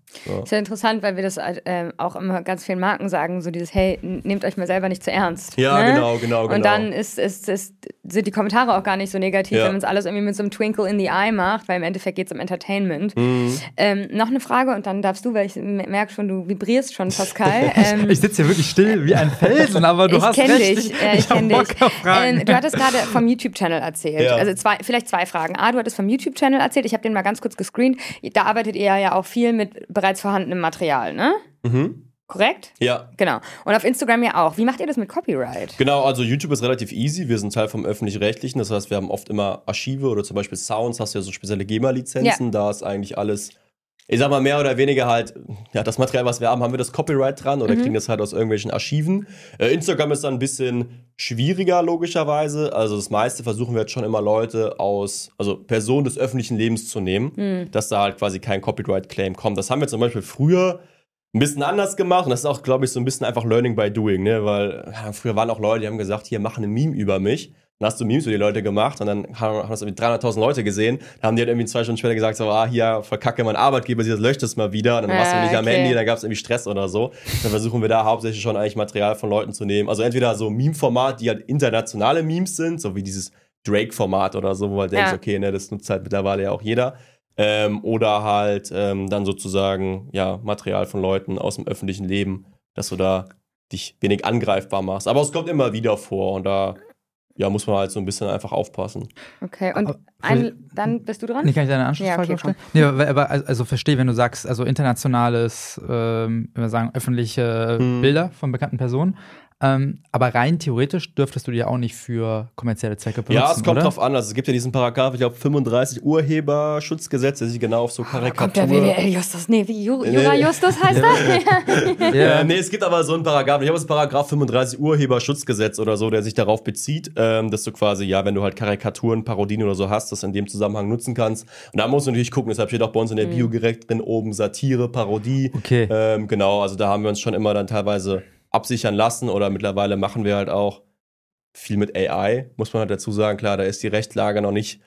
D: So.
B: Ist ja interessant, weil wir das äh, auch immer ganz vielen Marken sagen, so dieses, hey, nehmt euch mal selber nicht zu ernst.
D: Ja,
B: ne?
D: genau, genau, genau.
B: Und dann ist, ist, ist, sind die Kommentare auch gar nicht so negativ,
D: Ja.
B: wenn man es alles irgendwie mit so einem Twinkle in the eye macht, weil im Endeffekt geht es um Entertainment.
D: Mhm.
B: Ähm, noch eine Frage und dann darfst du, weil ich merke schon, du vibrierst schon, Pascal. Ähm,
C: Ich sitze hier wirklich still wie ein Felsen, aber du
B: ich
C: hast
B: kenn
C: recht.
B: dich, äh, ich
C: hab
B: kenn
C: Bock
B: dich.
C: auf Fragen.
B: Ähm, du hattest gerade vom YouTube-Channel erzählt.
D: Ja.
B: Also zwei, vielleicht zwei Fragen. A, du hattest vom YouTube-Channel erzählt. Ich habe den mal ganz kurz gescreent. Da arbeitet ihr ja auch viel mit bereits vorhandenem Material, ne?
D: Mhm.
B: Korrekt?
D: Ja.
B: Genau. Und auf Instagram ja auch. Wie macht ihr das mit Copyright?
D: Genau, also YouTube ist relativ easy. Wir sind Teil vom Öffentlich-Rechtlichen. Das heißt, wir haben oft immer Archive oder zum Beispiel Sounds, hast du ja so spezielle GEMA-Lizenzen.
B: Ja.
D: Da ist eigentlich alles, ich sag mal, mehr oder weniger halt, ja, das Material, was wir haben, haben wir das Copyright dran oder
B: Mhm.
D: kriegen das halt aus irgendwelchen Archiven. Äh, Instagram ist dann ein bisschen schwieriger, logischerweise. Also das meiste versuchen wir jetzt schon immer Leute aus, also Personen des öffentlichen Lebens zu nehmen,
B: Mhm.
D: dass da halt quasi kein Copyright-Claim kommt. Das haben wir zum Beispiel früher ein bisschen anders gemacht und das ist auch, glaube ich, so ein bisschen einfach Learning by Doing, ne? Weil ja, früher waren auch Leute, die haben gesagt, hier, mach ein Meme über mich. Dann hast du Memes für die Leute gemacht und dann haben, haben das irgendwie dreihunderttausend Leute gesehen. Dann haben die halt irgendwie zwei Stunden später gesagt, so, ah, hier, verkacke mein Arbeitgeber, sie das löscht das mal wieder. Und dann warst du
B: Ah,
D: nicht am
B: okay.
D: Handy, dann gab es irgendwie Stress oder so. Dann versuchen wir da hauptsächlich schon eigentlich Material von Leuten zu nehmen. Also entweder so Meme-Format, die halt internationale Memes sind, so wie dieses Drake-Format oder so, wo du halt denkst,
B: Ja.
D: okay, ne, das nutzt halt mittlerweile ja auch jeder. Ähm, oder halt ähm, dann sozusagen ja Material von Leuten aus dem öffentlichen Leben, dass du da dich wenig angreifbar machst. Aber es kommt immer wieder vor und da ja, muss man halt so ein bisschen einfach aufpassen.
B: Okay, und
C: Aber-
B: ein, dann bist du dran?
C: Nee, kann ich deine Anschlussfrage
B: Ja, okay,
C: stellen? Nee, aber, aber also verstehe, wenn du sagst, also internationales, ähm, wenn wir sagen, öffentliche
D: Hm.
C: Bilder von bekannten Personen. Ähm, aber rein theoretisch dürftest du die ja auch nicht für kommerzielle Zwecke benutzen,
D: Ja, es kommt
C: oder?
D: drauf an. Also es gibt ja diesen Paragraph, ich glaube fünfunddreißig Urheberschutzgesetz, der sich genau auf so Karikatur...
B: Kommt der W D L Justus? Nee, wie Ju-
D: Nee.
B: Jura Justus heißt das?
C: Ja.
D: Äh, nee, es gibt aber so einen Paragraph, ich glaube, es ist Paragraph fünfunddreißig Urheberschutzgesetz oder so, der sich darauf bezieht, ähm, dass du quasi, ja, wenn du halt Karikaturen, Parodien oder so hast, das in dem Zusammenhang nutzen kannst. Und da musst du natürlich gucken, deshalb steht auch bei uns in der Bio direkt drin oben Satire, Parodie.
C: Okay.
D: Ähm, genau, also da haben wir uns schon immer dann teilweise absichern lassen oder mittlerweile machen wir halt auch viel mit A I, muss man halt dazu sagen. Klar, da ist die Rechtslage noch nicht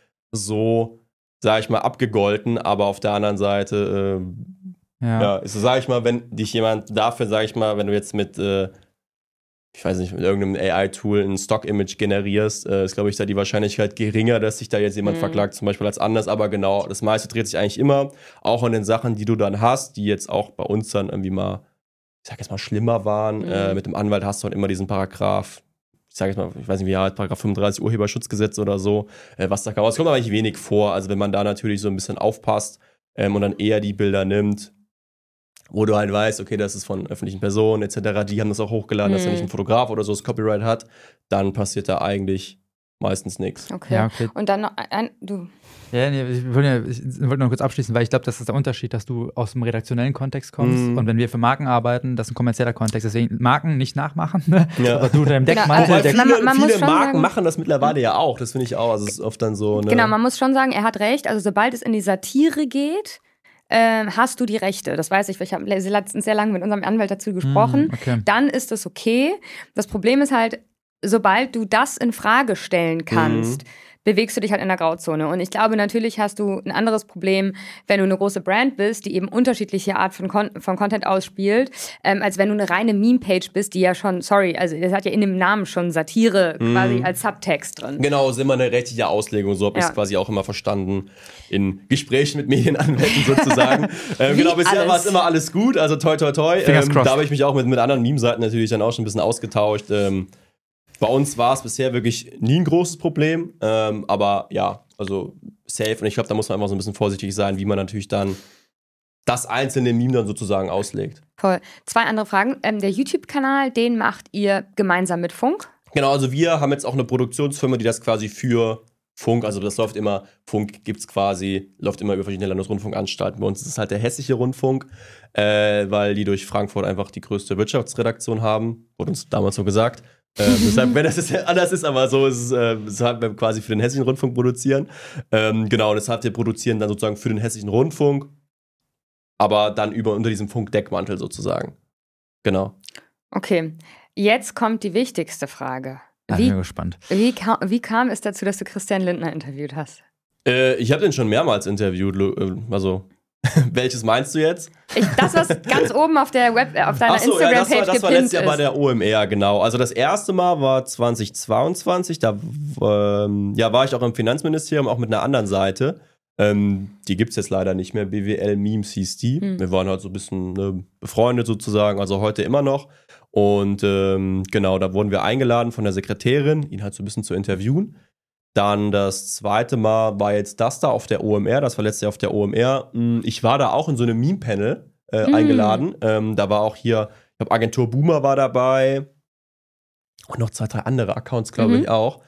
D: so, sag ich mal, abgegolten, aber auf der anderen Seite, äh,
C: Ja.
D: ja, ist so, sag ich mal, wenn dich jemand dafür, sag ich mal, wenn du jetzt mit, äh, ich weiß nicht, mit irgendeinem A I-Tool ein Stock-Image generierst, äh, ist, glaube ich, da die Wahrscheinlichkeit geringer, dass sich da jetzt jemand
B: Mhm.
D: verklagt, zum Beispiel als anders. Aber genau, das meiste dreht sich eigentlich immer auch an den Sachen, die du dann hast, die jetzt auch bei uns dann irgendwie mal, ich sag jetzt mal, schlimmer waren.
B: Mhm.
D: Äh, mit dem Anwalt hast du halt immer diesen Paragraph, ich sag jetzt mal, ich weiß nicht, wie er heißt, Paragraph fünfunddreißig Urheberschutzgesetz oder so, äh, was da kann. Aber es kommt aber eigentlich wenig vor. Also wenn man da natürlich so ein bisschen aufpasst ähm, und dann eher die Bilder nimmt, wo du halt weißt, okay, das ist von öffentlichen Personen et cetera, die haben das auch hochgeladen, dass da
B: Mhm.
D: nicht ein Fotograf oder so das Copyright hat, dann passiert da eigentlich meistens nichts.
B: Okay.
C: Ja, okay.
B: Und dann noch ein, du.
C: Ja, nee, ich wollte, ja, ich wollte noch kurz abschließen, weil ich glaube, das ist der Unterschied, dass du aus dem redaktionellen Kontext kommst
D: Mhm.
C: und wenn wir für Marken arbeiten, das ist ein kommerzieller Kontext. Deswegen Marken nicht nachmachen, ne?
D: Ja.
C: aber du deinem
B: Genau,
C: Deckmantel,
B: aber
C: der
B: man-
D: viele
B: man muss
D: viele
B: schon
D: Marken
B: sagen-
D: machen das mittlerweile ja auch, das finde ich auch. Also es ist oft dann so, ne?
B: Genau, man muss schon sagen, er hat recht. Also sobald es in die Satire geht, ähm, hast du die Rechte. Das weiß ich, weil ich habe letztens sehr lange mit unserem Anwalt dazu gesprochen.
C: Hm, okay.
B: Dann ist es okay. Das Problem ist halt, sobald du das in Frage stellen kannst, bewegst du dich halt in der Grauzone. Und ich glaube, natürlich hast du ein anderes Problem, wenn du eine große Brand bist, die eben unterschiedliche Art von, Con von Content ausspielt, ähm, als wenn du eine reine Meme-Page bist, die ja schon, sorry, also das hat ja in dem Namen schon Satire quasi als Subtext drin.
D: Genau, ist immer eine rechtliche Auslegung. So habe ich
B: Ja.
D: es quasi auch immer verstanden in Gesprächen mit Medienanwälten sozusagen. ähm, genau, bisher
B: alles.
D: war es immer alles gut, also toi toi toi.
C: Fingers
D: Ähm,
C: crossed.
D: da habe ich mich auch mit, mit anderen Meme-Seiten natürlich dann auch schon ein bisschen ausgetauscht. Ähm, bei uns war es bisher wirklich nie ein großes Problem, ähm, aber ja, also safe. Und ich glaube, da muss man einfach so ein bisschen vorsichtig sein, wie man natürlich dann das einzelne Meme dann sozusagen auslegt.
B: Voll. Zwei andere Fragen. Ähm, der YouTube-Kanal, den macht ihr gemeinsam mit Funk?
D: Genau, also wir haben jetzt auch eine Produktionsfirma, die das quasi für Funk, also das läuft immer, Funk gibt's quasi, läuft immer über verschiedene Landesrundfunkanstalten. Bei uns ist es halt der Hessische Rundfunk, äh, weil die durch Frankfurt einfach die größte Wirtschaftsredaktion haben, wurde uns damals so gesagt. äh, deshalb, wenn das jetzt anders ist, aber so ist es, äh, es hat wir quasi für den Hessischen Rundfunk produzieren. Ähm, genau, und das hat wir produzieren dann sozusagen für den Hessischen Rundfunk, aber dann über unter diesem Funkdeckmantel sozusagen. Genau.
B: Okay, jetzt kommt die wichtigste Frage.
C: Da bin
B: Wie,
C: ich gespannt.
B: wie, kam, wie kam es dazu, dass du Christian Lindner interviewt hast?
D: Äh, ich habe den schon mehrmals interviewt, lo- äh, also Welches meinst du jetzt?
B: Ich, das, was ganz oben auf der Web, auf deiner
D: Ach so, ja, das
B: Instagram-Page
D: war, das war
B: gepinnt
D: letztes Jahr bei
B: ist.
D: der O M R, genau. Also das erste Mal war zwanzig zweiundzwanzig, da ähm, ja, war ich auch im Finanzministerium, auch mit einer anderen Seite. Ähm, die gibt es jetzt leider nicht mehr, B W L Memes hieß die.
B: Hm.
D: Wir waren halt so ein bisschen ne, befreundet sozusagen, also heute immer noch. Und ähm, genau, da wurden wir eingeladen von der Sekretärin, ihn halt so ein bisschen zu interviewen. Dann das zweite Mal war jetzt das da auf der O M R, das war letztes Jahr auf der O M R. Ich war da auch in so einem Meme-Panel äh,
B: Mm.
D: eingeladen. Ähm, da war auch hier, ich glaube, Agentur Boomer war dabei und noch zwei, drei andere Accounts, glaube
B: Mhm.
D: ich, auch.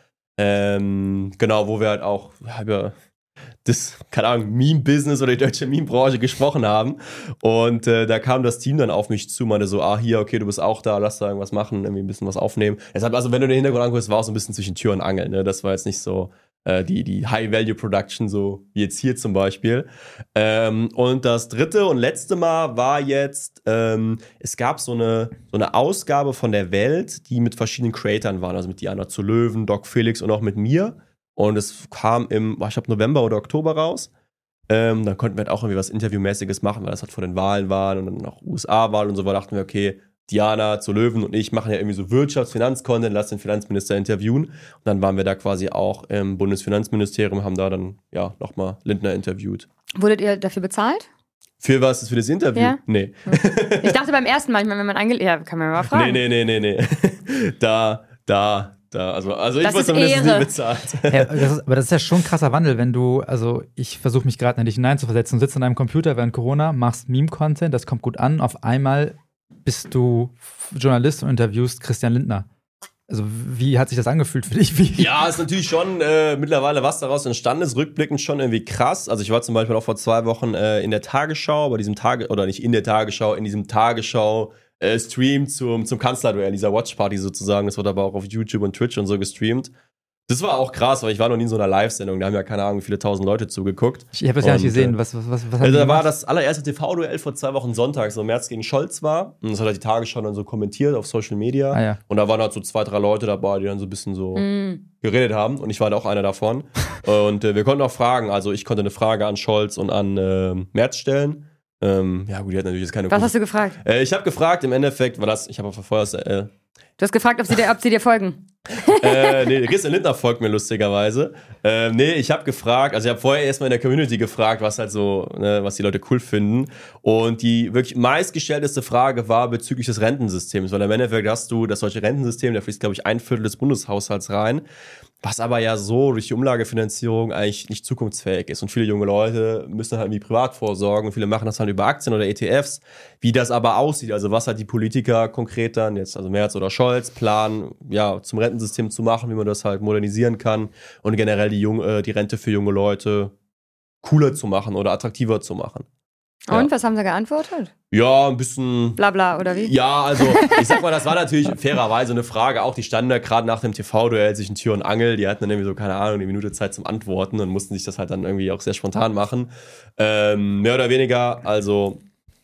D: Ähm, genau, wo wir halt auch über das, keine Ahnung, Meme-Business oder die deutsche Meme-Branche gesprochen haben. Und äh, da kam das Team dann auf mich zu, meinte so, ah, hier, okay, du bist auch da, lass da irgendwas machen, irgendwie ein bisschen was aufnehmen. Deshalb, also wenn du den Hintergrund anguckst, war auch so ein bisschen zwischen Tür und Angel, ne? Das war jetzt nicht so äh, die, die High-Value-Production, so wie jetzt hier zum Beispiel. Ähm, und das dritte und letzte Mal war jetzt, ähm, es gab so eine, so eine Ausgabe von der Welt, die mit verschiedenen Creatoren waren, also mit Diana zu Löwen, Doc Felix und auch mit mir. Und es kam im, ich glaube, November oder Oktober raus. Ähm, dann konnten wir halt auch irgendwie was Interviewmäßiges machen, weil das halt vor den Wahlen waren und dann noch U S A-Wahl und so. Da dachten wir, okay, Diana zu Löwen und ich machen ja irgendwie so Wirtschafts-, Finanzcontent, lass den Finanzminister interviewen. Und dann waren wir da quasi auch im Bundesfinanzministerium, haben da dann, ja, nochmal Lindner interviewt.
B: Wurdet ihr dafür bezahlt?
D: Für was? Für das Interview?
B: Ja.
D: Nee.
B: Ich dachte beim ersten Mal, ich meine, wenn man eingeladen, ja, kann man mal fragen.
D: Nee, nee, nee, nee, nee. da, da, da. Also, also ich
B: Das
D: wurde
B: ist
D: zumindest
B: Ehre.
D: nicht bezahlt.
C: Ja, das ist, aber das ist ja schon ein krasser Wandel, wenn du, also ich versuche mich gerade in dich hineinzuversetzen, du sitzt an deinem Computer während Corona, machst Meme-Content, das kommt gut an, auf einmal bist du Journalist und interviewst Christian Lindner. Also wie hat sich das angefühlt für dich? Wie?
D: Ja, ist natürlich schon äh, mittlerweile, was daraus entstanden ist, rückblickend schon irgendwie krass. Also ich war zum Beispiel auch vor zwei Wochen äh, in der Tagesschau, bei diesem Tage, oder nicht in der Tagesschau, in diesem Tagesschau äh, Stream zum, zum Kanzlerduell, dieser Watchparty sozusagen. Das wurde aber auch auf YouTube und Twitch und so gestreamt. Das war auch krass, weil ich war noch nie in so einer Live-Sendung. Da haben ja keine Ahnung, wie viele tausend Leute zugeguckt.
C: Ich habe das gar nicht
D: Und,
C: gesehen.
D: äh,
C: Was, was, was, was haben
D: Also
C: die
D: da war
C: gemacht?
D: das allererste T V-Duell vor zwei Wochen Sonntag, so Merz gegen Scholz war. Und das hat halt die Tagesschau dann so kommentiert auf Social Media.
C: Ah, ja.
D: Und da waren halt so zwei, drei Leute dabei, die dann so ein bisschen so
B: Mm.
D: geredet haben. Und ich war da auch einer davon. Und äh, wir konnten auch Fragen. Also ich konnte eine Frage an Scholz und an äh, Merz stellen. Ähm, ja gut, die hat natürlich jetzt keine
B: Was
D: große-
B: hast du gefragt?
D: äh, Ich habe gefragt, im Endeffekt, war das, ich habe vorher das, äh,
B: Du hast gefragt, ob sie dir, ob sie dir folgen.
D: äh, nee, Christian Lindner folgt mir lustigerweise. Ähm, nee, ich habe gefragt, also ich habe vorher erstmal in der Community gefragt, was halt so, ne, was die Leute cool finden. Und die wirklich meistgestellteste Frage war bezüglich des Rentensystems, weil im Endeffekt hast du das deutsche Rentensystem, da fließt, glaube ich, ein Viertel des Bundeshaushalts rein, was aber ja so durch die Umlagefinanzierung eigentlich nicht zukunftsfähig ist. Und viele junge Leute müssen halt irgendwie privat vorsorgen, viele machen das halt über Aktien oder E T Fs. Wie das aber aussieht, also was halt die Politiker konkret dann, jetzt also Merz oder Scholz, planen, ja, zum Rentensystem zu machen, wie man das halt modernisieren kann und generell die, Jung, äh, die Rente für junge Leute cooler zu machen oder attraktiver zu machen. Ja.
B: Und, was haben sie geantwortet?
D: Ja, ein bisschen.
B: Bla bla, oder wie?
D: Ja, also ich sag mal, das war natürlich fairerweise eine Frage. Auch die standen da gerade nach dem T V-Duell zwischen Tür und Angel. Die hatten dann irgendwie so, keine Ahnung, eine Minute Zeit zum Antworten und mussten sich das halt dann irgendwie auch sehr spontan machen. Ähm, mehr oder weniger, also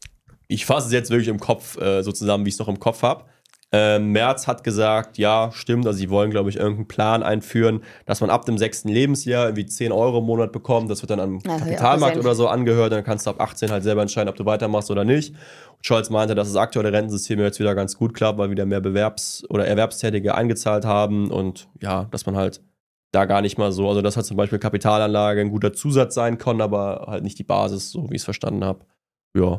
D: ich fasse es jetzt wirklich im Kopf äh, so zusammen, wie ich es noch im Kopf habe. Ähm, Merz hat gesagt, ja, stimmt, also sie wollen, glaube ich, irgendeinen Plan einführen, dass man ab dem sechsten Lebensjahr irgendwie zehn Euro im Monat bekommt. Das wird dann am
B: Das hab ich auch
D: Kapitalmarkt
B: gesehen.
D: oder so angehört. Dann kannst du ab achtzehn halt selber entscheiden, ob du weitermachst oder nicht. Und Scholz meinte, dass das aktuelle Rentensystem jetzt wieder ganz gut klappt, weil wieder mehr Bewerbs- oder Erwerbstätige eingezahlt haben. Und ja, dass man halt da gar nicht mal so, also dass halt zum Beispiel Kapitalanlage ein guter Zusatz sein kann, aber halt nicht die Basis, so wie ich es verstanden habe. Ja.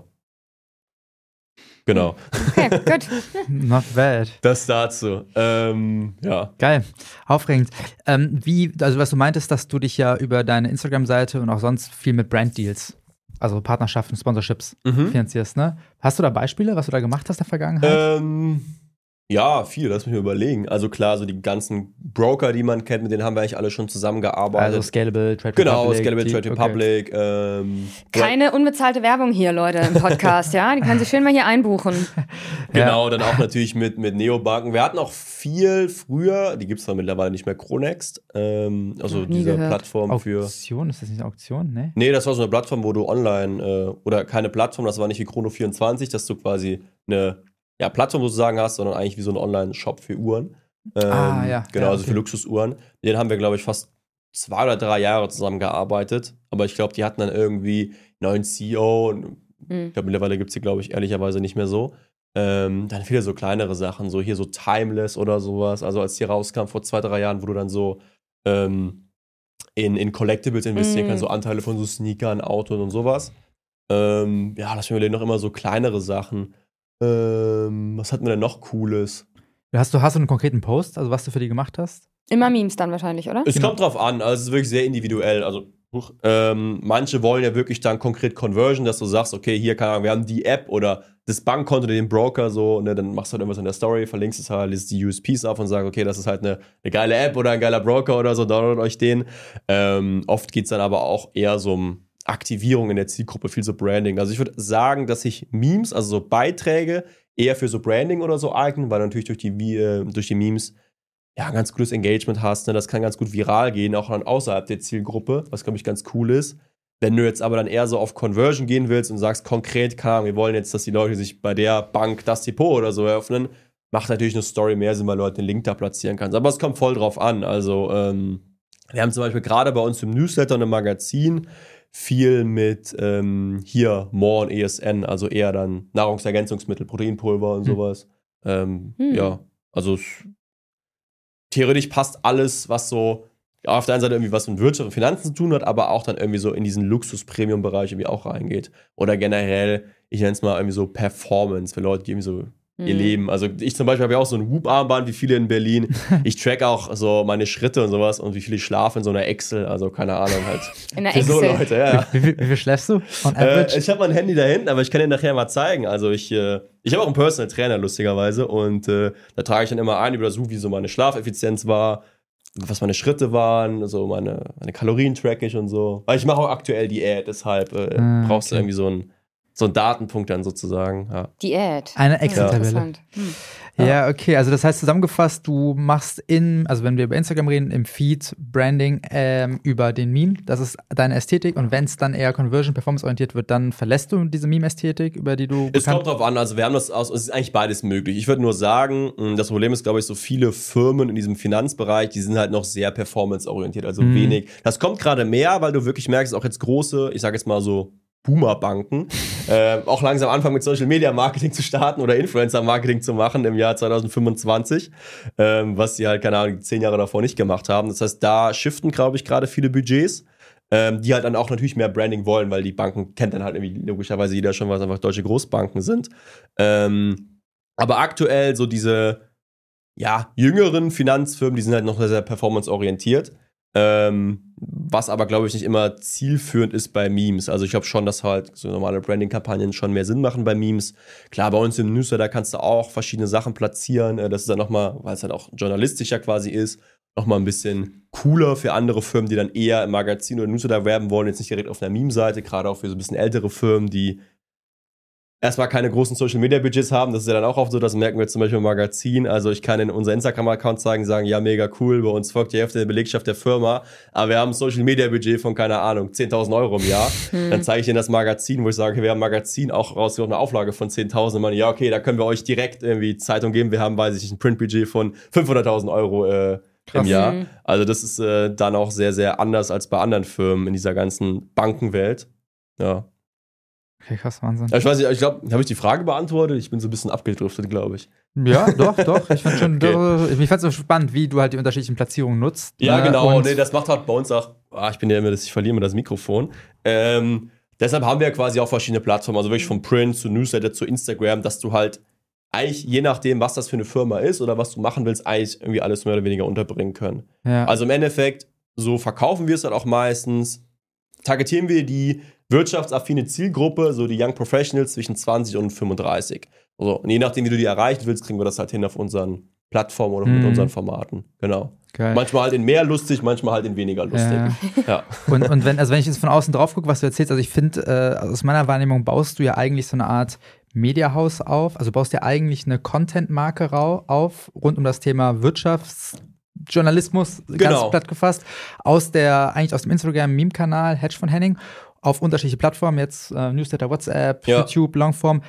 D: Genau.
B: Okay, gut.
C: Not bad.
D: Das dazu. Ähm, ja.
C: Geil. Aufregend. Ähm, wie, also was du meintest, dass du dich ja über deine Instagram-Seite und auch sonst viel mit Branddeals, also Partnerschaften, Sponsorships
D: Mhm.
C: finanzierst, ne? Hast du da Beispiele, was du da gemacht hast in der Vergangenheit?
D: Ähm, ja, viel, lass mich mal überlegen. Also klar, so die ganzen Broker, die man kennt, mit denen haben wir eigentlich alle schon zusammengearbeitet.
C: also Scalable, Trade
D: genau,
C: Republic.
D: Scalable
C: die-
D: Trade
C: okay.
D: Republic. Ähm,
B: Keine unbezahlte Werbung hier, Leute, im Podcast, ja? Die kann sich schön mal hier einbuchen.
D: Genau, dann auch natürlich mit, mit Neobanken. Wir hatten auch viel früher, die gibt es zwar mittlerweile nicht mehr, Chronext. Ähm, also
B: Noch nie
D: diese
B: gehört.
D: Plattform für.
C: Auktion, ist das nicht eine Auktion? Ne?
D: Nee, das war so eine Plattform, wo du online, äh, oder keine Plattform, das war nicht wie Chrono vierundzwanzig, dass du quasi eine ja, Plattform sozusagen hast, sondern eigentlich wie so ein Online-Shop für Uhren. Ähm,
C: Ah, ja.
D: Genau,
C: Ja,
D: also
C: okay.
D: für Luxusuhren. Den haben wir, glaube ich, fast zwei oder drei Jahre zusammengearbeitet, aber ich glaube, die hatten dann irgendwie einen neuen C E O und mhm. ich glaube, mittlerweile gibt es die, glaube ich, ehrlicherweise nicht mehr so. Ähm, dann viele so kleinere Sachen, so hier so Timeless oder sowas, also als die rauskam vor zwei, drei Jahren, wo du dann so ähm, in, in Collectibles investieren mhm. kannst, so Anteile von so Sneakern, Autos und sowas. Ähm, ja, das sind wir noch immer so kleinere Sachen. Ähm, was hatten wir denn noch Cooles?
C: Hast du, hast du einen konkreten Post, also was du für die gemacht hast?
B: Immer Memes dann wahrscheinlich, oder?
D: Es
C: Genau.
D: kommt drauf an, also es ist wirklich sehr individuell. Also ähm, manche wollen ja wirklich dann konkret Conversion, dass du sagst, okay, hier, keine Ahnung, wir haben die App oder das Bankkonto oder den Broker so, ne, dann machst du halt irgendwas in der Story, verlinkst es halt, liest die U S Ps auf und sagst, okay, das ist halt eine, eine geile App oder ein geiler Broker oder so, downloadet euch den. Ähm, oft geht es dann aber auch eher so um Aktivierung in der Zielgruppe, viel so Branding. Also ich würde sagen, dass sich Memes, also so Beiträge, eher für so Branding oder so eignen, weil natürlich durch die, äh, durch die Memes ja ein ganz cooles Engagement hast. Ne? Das kann ganz gut viral gehen, auch dann außerhalb der Zielgruppe, was, glaube ich, ganz cool ist. Wenn du jetzt aber dann eher so auf Conversion gehen willst und sagst konkret, klar, wir wollen jetzt, dass die Leute sich bei der Bank das Depot oder so eröffnen, macht natürlich eine Story mehr Sinn, weil du halt den Link da platzieren kannst. Aber es kommt voll drauf an. Also ähm, wir haben zum Beispiel gerade bei uns im Newsletter und im Magazin viel mit ähm, hier More und E S N, also eher dann Nahrungsergänzungsmittel, Proteinpulver und hm. sowas. Ähm, hm. Ja, also es, theoretisch passt alles, was so auf der einen Seite irgendwie was mit Wirtschaft und Finanzen zu tun hat, aber auch dann irgendwie so in diesen Luxus-Premium-Bereich irgendwie auch reingeht. Oder generell, ich nenne es mal irgendwie so Performance für Leute, die irgendwie so ihr Leben. Also ich zum Beispiel habe ja auch so ein Whoop-Armband, wie viele in Berlin. Ich track auch so meine Schritte und sowas und wie viel ich schlafe in so einer Excel. Also keine Ahnung halt.
B: In der
D: Für
B: Excel?
D: so Leute, ja. ja.
C: Wie, wie, wie viel schläfst du on average?
D: Äh, ich habe mein Handy da hinten, aber ich kann dir nachher mal zeigen. Also ich, äh, ich habe auch einen Personal Trainer, lustigerweise. Und äh, da trage ich dann immer ein über das Whoop, wie so meine Schlafeffizienz war, was meine Schritte waren, so meine, meine Kalorien track ich und so. Weil ich mache auch aktuell Diät, deshalb äh, ah, brauchst okay. du irgendwie so ein So ein Datenpunkt dann sozusagen. Ja.
B: Diät.
C: Eine Excel-Tabelle. Hm. Ja. ja, okay. Also das heißt zusammengefasst, du machst in, also wenn wir über Instagram reden, im Feed Branding ähm, über den Meme. Das ist deine Ästhetik. Und wenn es dann eher Conversion, Performance-orientiert wird, dann verlässt du diese Meme-Ästhetik, über die du
D: Es kommt drauf an. Also wir haben das aus, es ist eigentlich beides möglich. Ich würde nur sagen, das Problem ist, glaube ich, so viele Firmen in diesem Finanzbereich, die sind halt noch sehr performance-orientiert, also mhm. wenig. Das kommt gerade mehr, weil du wirklich merkst, auch jetzt große, ich sage jetzt mal so, Boomer-Banken, äh, auch langsam anfangen mit Social-Media-Marketing zu starten oder Influencer-Marketing zu machen im Jahr zwanzig fünfundzwanzig, ähm, was sie halt, keine Ahnung, zehn Jahre davor nicht gemacht haben. Das heißt, da shiften, glaube ich, gerade viele Budgets, ähm, die halt dann auch natürlich mehr Branding wollen, weil die Banken kennt dann halt irgendwie logischerweise jeder schon, was einfach deutsche Großbanken sind. Ähm, aber aktuell so diese, ja, jüngeren Finanzfirmen, die sind halt noch sehr, sehr performance-orientiert. Ähm, was aber, glaube ich, nicht immer zielführend ist bei Memes. Also ich glaube schon, dass halt so normale Branding-Kampagnen schon mehr Sinn machen bei Memes. Klar, bei uns im Newsletter kannst du auch verschiedene Sachen platzieren. Das ist dann nochmal, weil es halt auch journalistischer quasi ist, nochmal ein bisschen cooler für andere Firmen, die dann eher im Magazin oder Newsletter werben wollen, jetzt nicht direkt auf einer Meme-Seite, gerade auch für so ein bisschen ältere Firmen, die erstmal keine großen Social-Media-Budgets haben. Das ist ja dann auch oft so, das merken wir zum Beispiel im Magazin. Also ich kann in unser Instagram-Account zeigen, sagen, ja, mega cool, bei uns folgt die Hälfte der Belegschaft der Firma, aber wir haben ein Social-Media-Budget von, keine Ahnung, zehntausend Euro im Jahr. Hm. Dann zeige ich ihnen das Magazin, wo ich sage, okay, wir haben ein Magazin, auch raus eine Auflage von zehntausend. Und man, ja, okay, da können wir euch direkt irgendwie Zeitung geben. Wir haben, weiß ich nicht, ein Print-Budget von fünfhunderttausend Euro äh, im Jahr. Mhm. Also das ist äh, dann auch sehr, sehr anders als bei anderen Firmen in dieser ganzen Bankenwelt. Ja.
C: Okay, krass, Wahnsinn.
D: Ich weiß nicht, ich glaube, habe ich die Frage beantwortet? Ich bin so ein bisschen abgedriftet, glaube ich.
C: Ja, doch, doch. Ich fand schon, okay. Ich fand es so spannend, wie du halt die unterschiedlichen Platzierungen nutzt.
D: Ja,
C: ne?
D: genau.
C: Und
D: nee, das macht halt bei uns auch, ah, ich bin ja immer, das, ich verliere immer das Mikrofon. Ähm, deshalb haben wir ja quasi auch verschiedene Plattformen, also wirklich von Print zu Newsletter zu Instagram, dass du halt eigentlich, je nachdem, was das für eine Firma ist oder was du machen willst, eigentlich irgendwie alles mehr oder weniger unterbringen können. Ja. Also im Endeffekt, so verkaufen wir es dann auch meistens, targetieren wir die wirtschaftsaffine Zielgruppe, so die Young Professionals zwischen zwanzig und fünfunddreißig. Also, und je nachdem, wie du die erreichen willst, kriegen wir das halt hin auf unseren Plattformen oder mm. mit unseren Formaten. Genau. Geil. Manchmal halt in mehr lustig, manchmal halt in weniger lustig. Ja. Ja.
C: Und, und wenn, also wenn ich jetzt von außen drauf gucke, was du erzählst, also ich finde, äh, aus meiner Wahrnehmung baust du ja eigentlich so eine Art Mediahaus auf, also baust ja eigentlich eine Content-Marke auf, rund um das Thema Wirtschafts- Journalismus, ganz
D: Genau.
C: platt gefasst, aus der, eigentlich aus dem Instagram-Meme-Kanal Hedge von Henning auf unterschiedliche Plattformen, jetzt äh, Newsletter, WhatsApp,
D: Ja.
C: YouTube, Longform.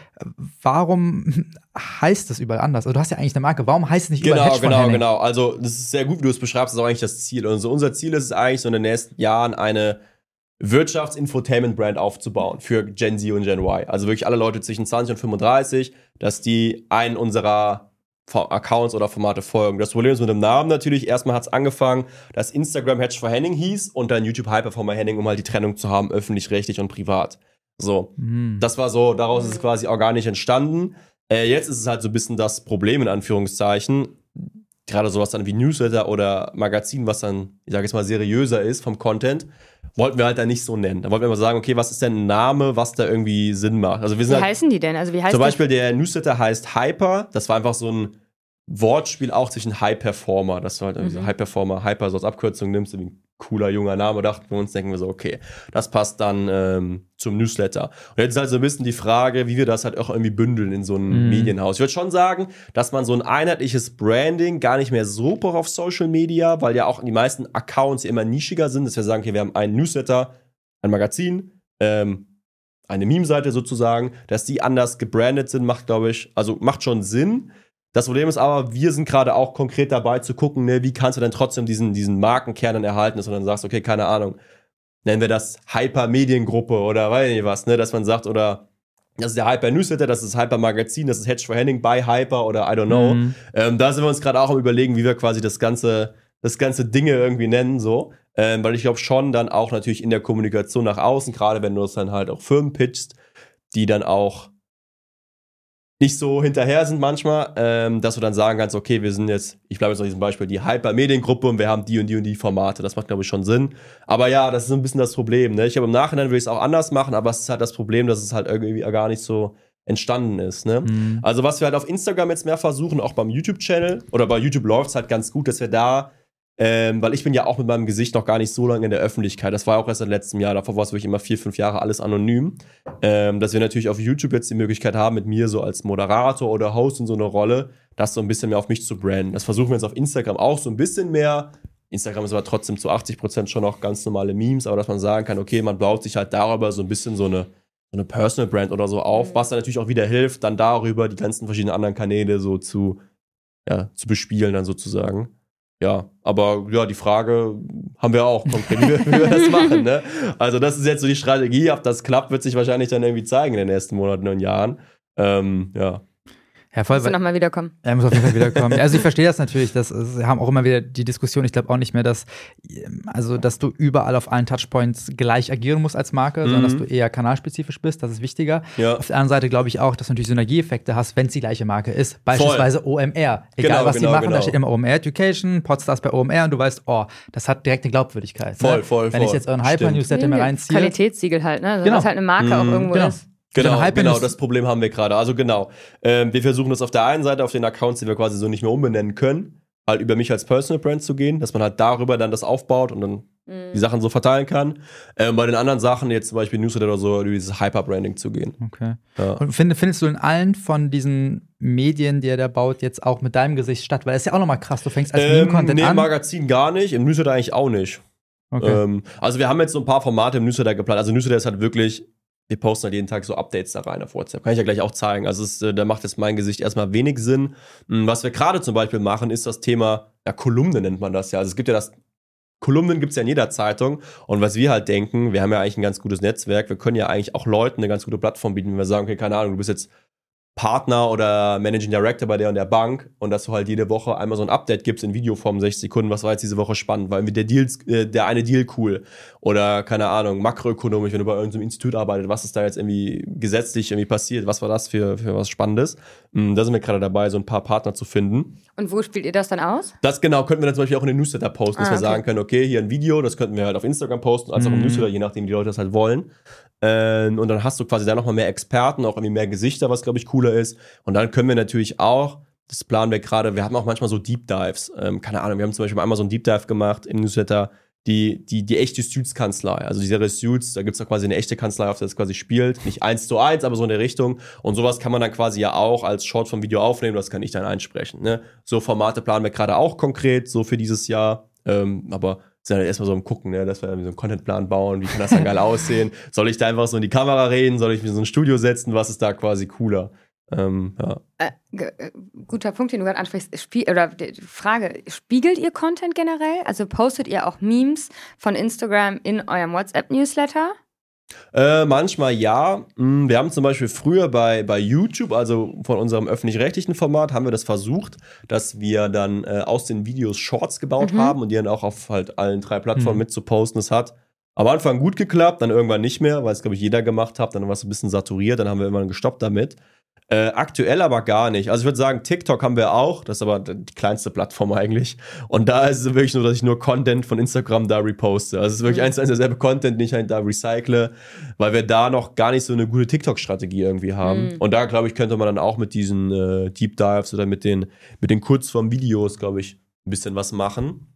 C: Warum heißt das überall anders? Also du hast ja eigentlich eine Marke, warum heißt es nicht überall
D: Genau,
C: Hedge von
D: genau,
C: Henning?
D: genau. Also, das ist sehr gut, wie du es beschreibst, das ist auch eigentlich das Ziel. Also, unser Ziel ist es eigentlich, so in den nächsten Jahren eine Wirtschafts-Infotainment-Brand aufzubauen für Gen Z und Gen Y. Also wirklich alle Leute zwischen zwanzig und fünfunddreißig, dass die einen unserer Accounts oder Formate folgen. Das Problem ist mit dem Namen natürlich, erstmal hat es angefangen, dass Instagram Hedge for Henning hieß und dann YouTube High Performer Henning, um halt die Trennung zu haben, öffentlich-rechtlich und privat. So,
C: Mhm.
D: das war so, daraus ist es quasi organisch entstanden. Äh, jetzt ist es halt so ein bisschen das Problem, in Anführungszeichen, gerade sowas dann wie Newsletter oder Magazin, was dann, ich sage jetzt mal, seriöser ist vom Content, wollten wir halt dann nicht so nennen. Da wollten wir mal sagen, okay, was ist denn ein Name, was da irgendwie Sinn macht? Also wir sind
B: Wie
D: halt,
B: heißen die denn? Also wie heißt
D: zum
B: die?
D: Beispiel der Newsletter heißt Hyper, das war einfach so ein Wortspiel auch zwischen High Performer, dass du halt irgendwie so High Performer, Hyper so als Abkürzung nimmst, wie ein cooler junger Name, dachten wir uns, denken wir so, okay, das passt dann ähm, zum Newsletter. Und jetzt ist halt so ein bisschen die Frage, wie wir das halt auch irgendwie bündeln in so einem
C: Mhm.
D: Medienhaus. Ich würde schon sagen, dass man so ein einheitliches Branding gar nicht mehr so braucht auf Social Media, weil ja auch die meisten Accounts immer nischiger sind, dass wir sagen, okay, wir haben einen Newsletter, ein Magazin, ähm, eine Meme-Seite sozusagen, dass die anders gebrandet sind, macht, glaube ich, also macht schon Sinn. Das Problem ist aber, wir sind gerade auch konkret dabei zu gucken, ne, wie kannst du denn trotzdem diesen, diesen Markenkern dann erhalten, dass du dann sagst, okay, keine Ahnung, nennen wir das Hyper-Mediengruppe oder weiß nicht was, ne, dass man sagt, oder das ist der Hyper-Newsletter, das ist das Hyper-Magazin, das ist Hedge for Henning bei Hyper oder I don't know.
C: Mhm.
D: Ähm, da sind wir uns gerade auch am Überlegen, wie wir quasi das ganze, das ganze Dinge irgendwie nennen, so. Ähm, weil ich glaube schon dann auch natürlich in der Kommunikation nach außen, gerade wenn du es dann halt auch Firmen pitchst, die dann auch nicht so hinterher sind manchmal, ähm, dass du dann sagen kannst, okay, wir sind jetzt, ich bleibe jetzt auf diesem Beispiel, die Hyper-Mediengruppe und wir haben die und die und die Formate. Das macht, glaube ich, schon Sinn. Aber ja, das ist so ein bisschen das Problem. Ne? Ich glaube, im Nachhinein würde ich es auch anders machen, aber es ist halt das Problem, dass es halt irgendwie gar nicht so entstanden ist. Ne?
C: Mhm.
D: Also was wir halt auf Instagram jetzt mehr versuchen, auch beim YouTube-Channel, oder bei YouTube läuft es halt ganz gut, dass wir da, ähm, weil ich bin ja auch mit meinem Gesicht noch gar nicht so lange in der Öffentlichkeit. Das war auch erst seit letztem Jahr. Davor war es wirklich immer vier, fünf Jahre alles anonym. Ähm, dass wir natürlich auf YouTube jetzt die Möglichkeit haben, mit mir so als Moderator oder Host in so eine Rolle, das so ein bisschen mehr auf mich zu branden. Das versuchen wir jetzt auf Instagram auch so ein bisschen mehr. Instagram ist aber trotzdem zu achtzig Prozent schon noch ganz normale Memes, aber dass man sagen kann, okay, man baut sich halt darüber so ein bisschen so eine, so eine Personal Brand oder so auf, was dann natürlich auch wieder hilft, dann darüber die ganzen verschiedenen anderen Kanäle so zu, ja, zu bespielen dann sozusagen. Ja, aber ja, die Frage haben wir auch konkret, wie wir, wie wir das machen, ne? Also das ist jetzt so die Strategie, ob das klappt, wird sich wahrscheinlich dann irgendwie zeigen in den nächsten Monaten und Jahren. Ähm, ja.
C: Ja, voll.
B: Musst du nochmal wiederkommen.
C: Er muss auf jeden Fall wiederkommen. Also ich verstehe das natürlich, dass wir haben auch immer wieder die Diskussion, ich glaube auch nicht mehr, dass also dass du überall auf allen Touchpoints gleich agieren musst als Marke,
D: Mhm.
C: sondern dass du eher kanalspezifisch bist, das ist wichtiger.
D: Ja.
C: Auf der anderen Seite glaube ich auch, dass du natürlich Synergieeffekte hast, wenn es die gleiche Marke ist. Beispielsweise O M R. Egal
D: Genau,
C: was
D: genau,
C: die machen,
D: genau.
C: da steht immer O M R Education, Podstars bei O M R und du weißt, oh, das hat direkt eine Glaubwürdigkeit.
D: Voll,
C: ne?
D: voll,
C: Wenn ich
D: voll.
C: jetzt euren Hyper-Newsletter mir reinziehe.
B: Qualitätssiegel halt, ne? Also
C: Genau.
B: was halt eine Marke auch
D: Mhm,
B: irgendwo
C: genau.
B: ist.
D: Genau,
C: Hyper
D: genau,
C: News-
D: das Problem haben wir gerade. Also genau, ähm, wir versuchen das auf der einen Seite auf den Accounts, die wir quasi so nicht mehr umbenennen können, halt über mich als Personal Brand zu gehen, dass man halt darüber dann das aufbaut und dann die Sachen so verteilen kann. Ähm, bei den anderen Sachen, jetzt zum Beispiel Newsletter oder so, über dieses Hyper-Branding zu gehen.
C: Okay.
D: Ja.
C: Und find, findest du in allen von diesen Medien, die er da baut, jetzt auch mit deinem Gesicht statt? Weil das ist ja auch nochmal krass, du fängst als
D: Ähm,
C: Meme-Content
D: nee, im
C: an.
D: Magazin gar nicht, im Newsletter eigentlich auch nicht.
C: Okay.
D: Ähm, also wir haben jetzt so ein paar Formate im Newsletter geplant. Also Newsletter ist halt wirklich, wir posten halt jeden Tag so Updates da rein auf WhatsApp. Kann ich ja gleich auch zeigen. Also es, äh, da macht jetzt mein Gesicht erstmal wenig Sinn. Hm, Was wir gerade zum Beispiel machen, ist das Thema, ja, Kolumne nennt man das ja. Also es gibt ja das, Kolumnen gibt es ja in jeder Zeitung. Und was wir halt denken, wir haben ja eigentlich ein ganz gutes Netzwerk. Wir können ja eigentlich auch Leuten eine ganz gute Plattform bieten, wenn wir sagen, okay, keine Ahnung, du bist jetzt Partner oder Managing Director bei der und der Bank und dass du halt jede Woche einmal so ein Update gibst in Videoform, sechzig Sekunden, was war jetzt diese Woche spannend, war irgendwie der Deal, äh, der eine Deal cool oder keine Ahnung, makroökonomisch, wenn du bei irgendeinem Institut arbeitest, was ist da jetzt irgendwie gesetzlich irgendwie passiert, was war das für, für was Spannendes. Mhm, da sind wir gerade dabei, so ein paar Partner zu finden.
B: Und wo spielt ihr das dann aus?
D: Das genau könnten wir dann zum Beispiel auch in den Newsletter posten, dass
B: Ah,
D: wir
B: okay.
D: sagen können, okay, hier ein Video, das könnten wir halt auf Instagram posten, als auch im
C: Mhm.
D: Newsletter, je nachdem, wie die Leute das halt wollen. Ähm, und dann hast du quasi da nochmal mehr Experten, auch irgendwie mehr Gesichter, was, glaube ich, cooler ist. Und dann können wir natürlich auch, das planen wir gerade, wir haben auch manchmal so Deep Dives. Ähm, keine Ahnung, wir haben zum Beispiel einmal so ein Deep Dive gemacht im Newsletter, die, die, die echte Suits-Kanzlei. Also die Serie Suits, da gibt es ja quasi eine echte Kanzlei, auf der das quasi spielt. Nicht eins zu eins, aber so in der Richtung. Und sowas kann man dann quasi ja auch als Short vom Video aufnehmen, das kann ich dann einsprechen. Ne? So Formate planen wir gerade auch konkret, so für dieses Jahr. Ähm, aber sind halt erstmal so im Gucken, ne? Dass wir so einen Contentplan bauen, wie kann das dann geil aussehen? Soll ich da einfach so in die Kamera reden? Soll ich mir so ein Studio setzen? Was ist da quasi cooler? Ähm, ja.
B: Äh, g- äh, guter Punkt, den du gerade ansprichst. Spie- oder die Frage, spiegelt ihr Content generell? Also postet ihr auch Memes von Instagram in eurem WhatsApp-Newsletter?
D: Äh, manchmal ja. Wir haben zum Beispiel früher bei, bei YouTube, also von unserem öffentlich-rechtlichen Format, haben wir das versucht, dass wir dann äh, aus den Videos Shorts gebaut
B: Mhm.
D: haben und die dann auch auf halt allen drei Plattformen
C: Mhm.
D: mit zu posten. Das hat am Anfang gut geklappt, dann irgendwann nicht mehr, weil es, glaube ich, jeder gemacht hat. Dann war es ein bisschen saturiert, dann haben wir irgendwann gestoppt damit. Äh, aktuell aber gar nicht. Also ich würde sagen, TikTok haben wir auch, das ist aber die kleinste Plattform eigentlich. Und da ist es wirklich nur, dass ich nur Content von Instagram da reposte. Also es ist wirklich
B: Mhm.
D: eins zu eins derselbe Content, den ich halt da recycle, weil wir da noch gar nicht so eine gute TikTok-Strategie irgendwie haben.
B: Mhm.
D: Und da, glaube ich, könnte man dann auch mit diesen äh, Deep Dives oder mit den, mit den Kurzform-Videos, glaube ich, ein bisschen was machen.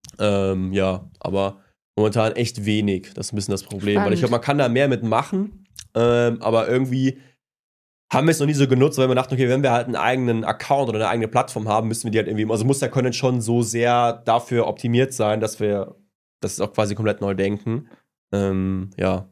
D: Ähm, ja, aber momentan echt wenig. Das ist ein bisschen das Problem.
B: Spannend.
D: Weil ich glaube, man kann da mehr mitmachen, ähm, aber irgendwie haben wir es noch nie so genutzt, weil wir dachten, okay, wenn wir halt einen eigenen Account oder eine eigene Plattform haben, müssen wir die halt irgendwie, also muss der Content schon so sehr dafür optimiert sein, dass wir das auch quasi komplett neu denken. Ähm, ja.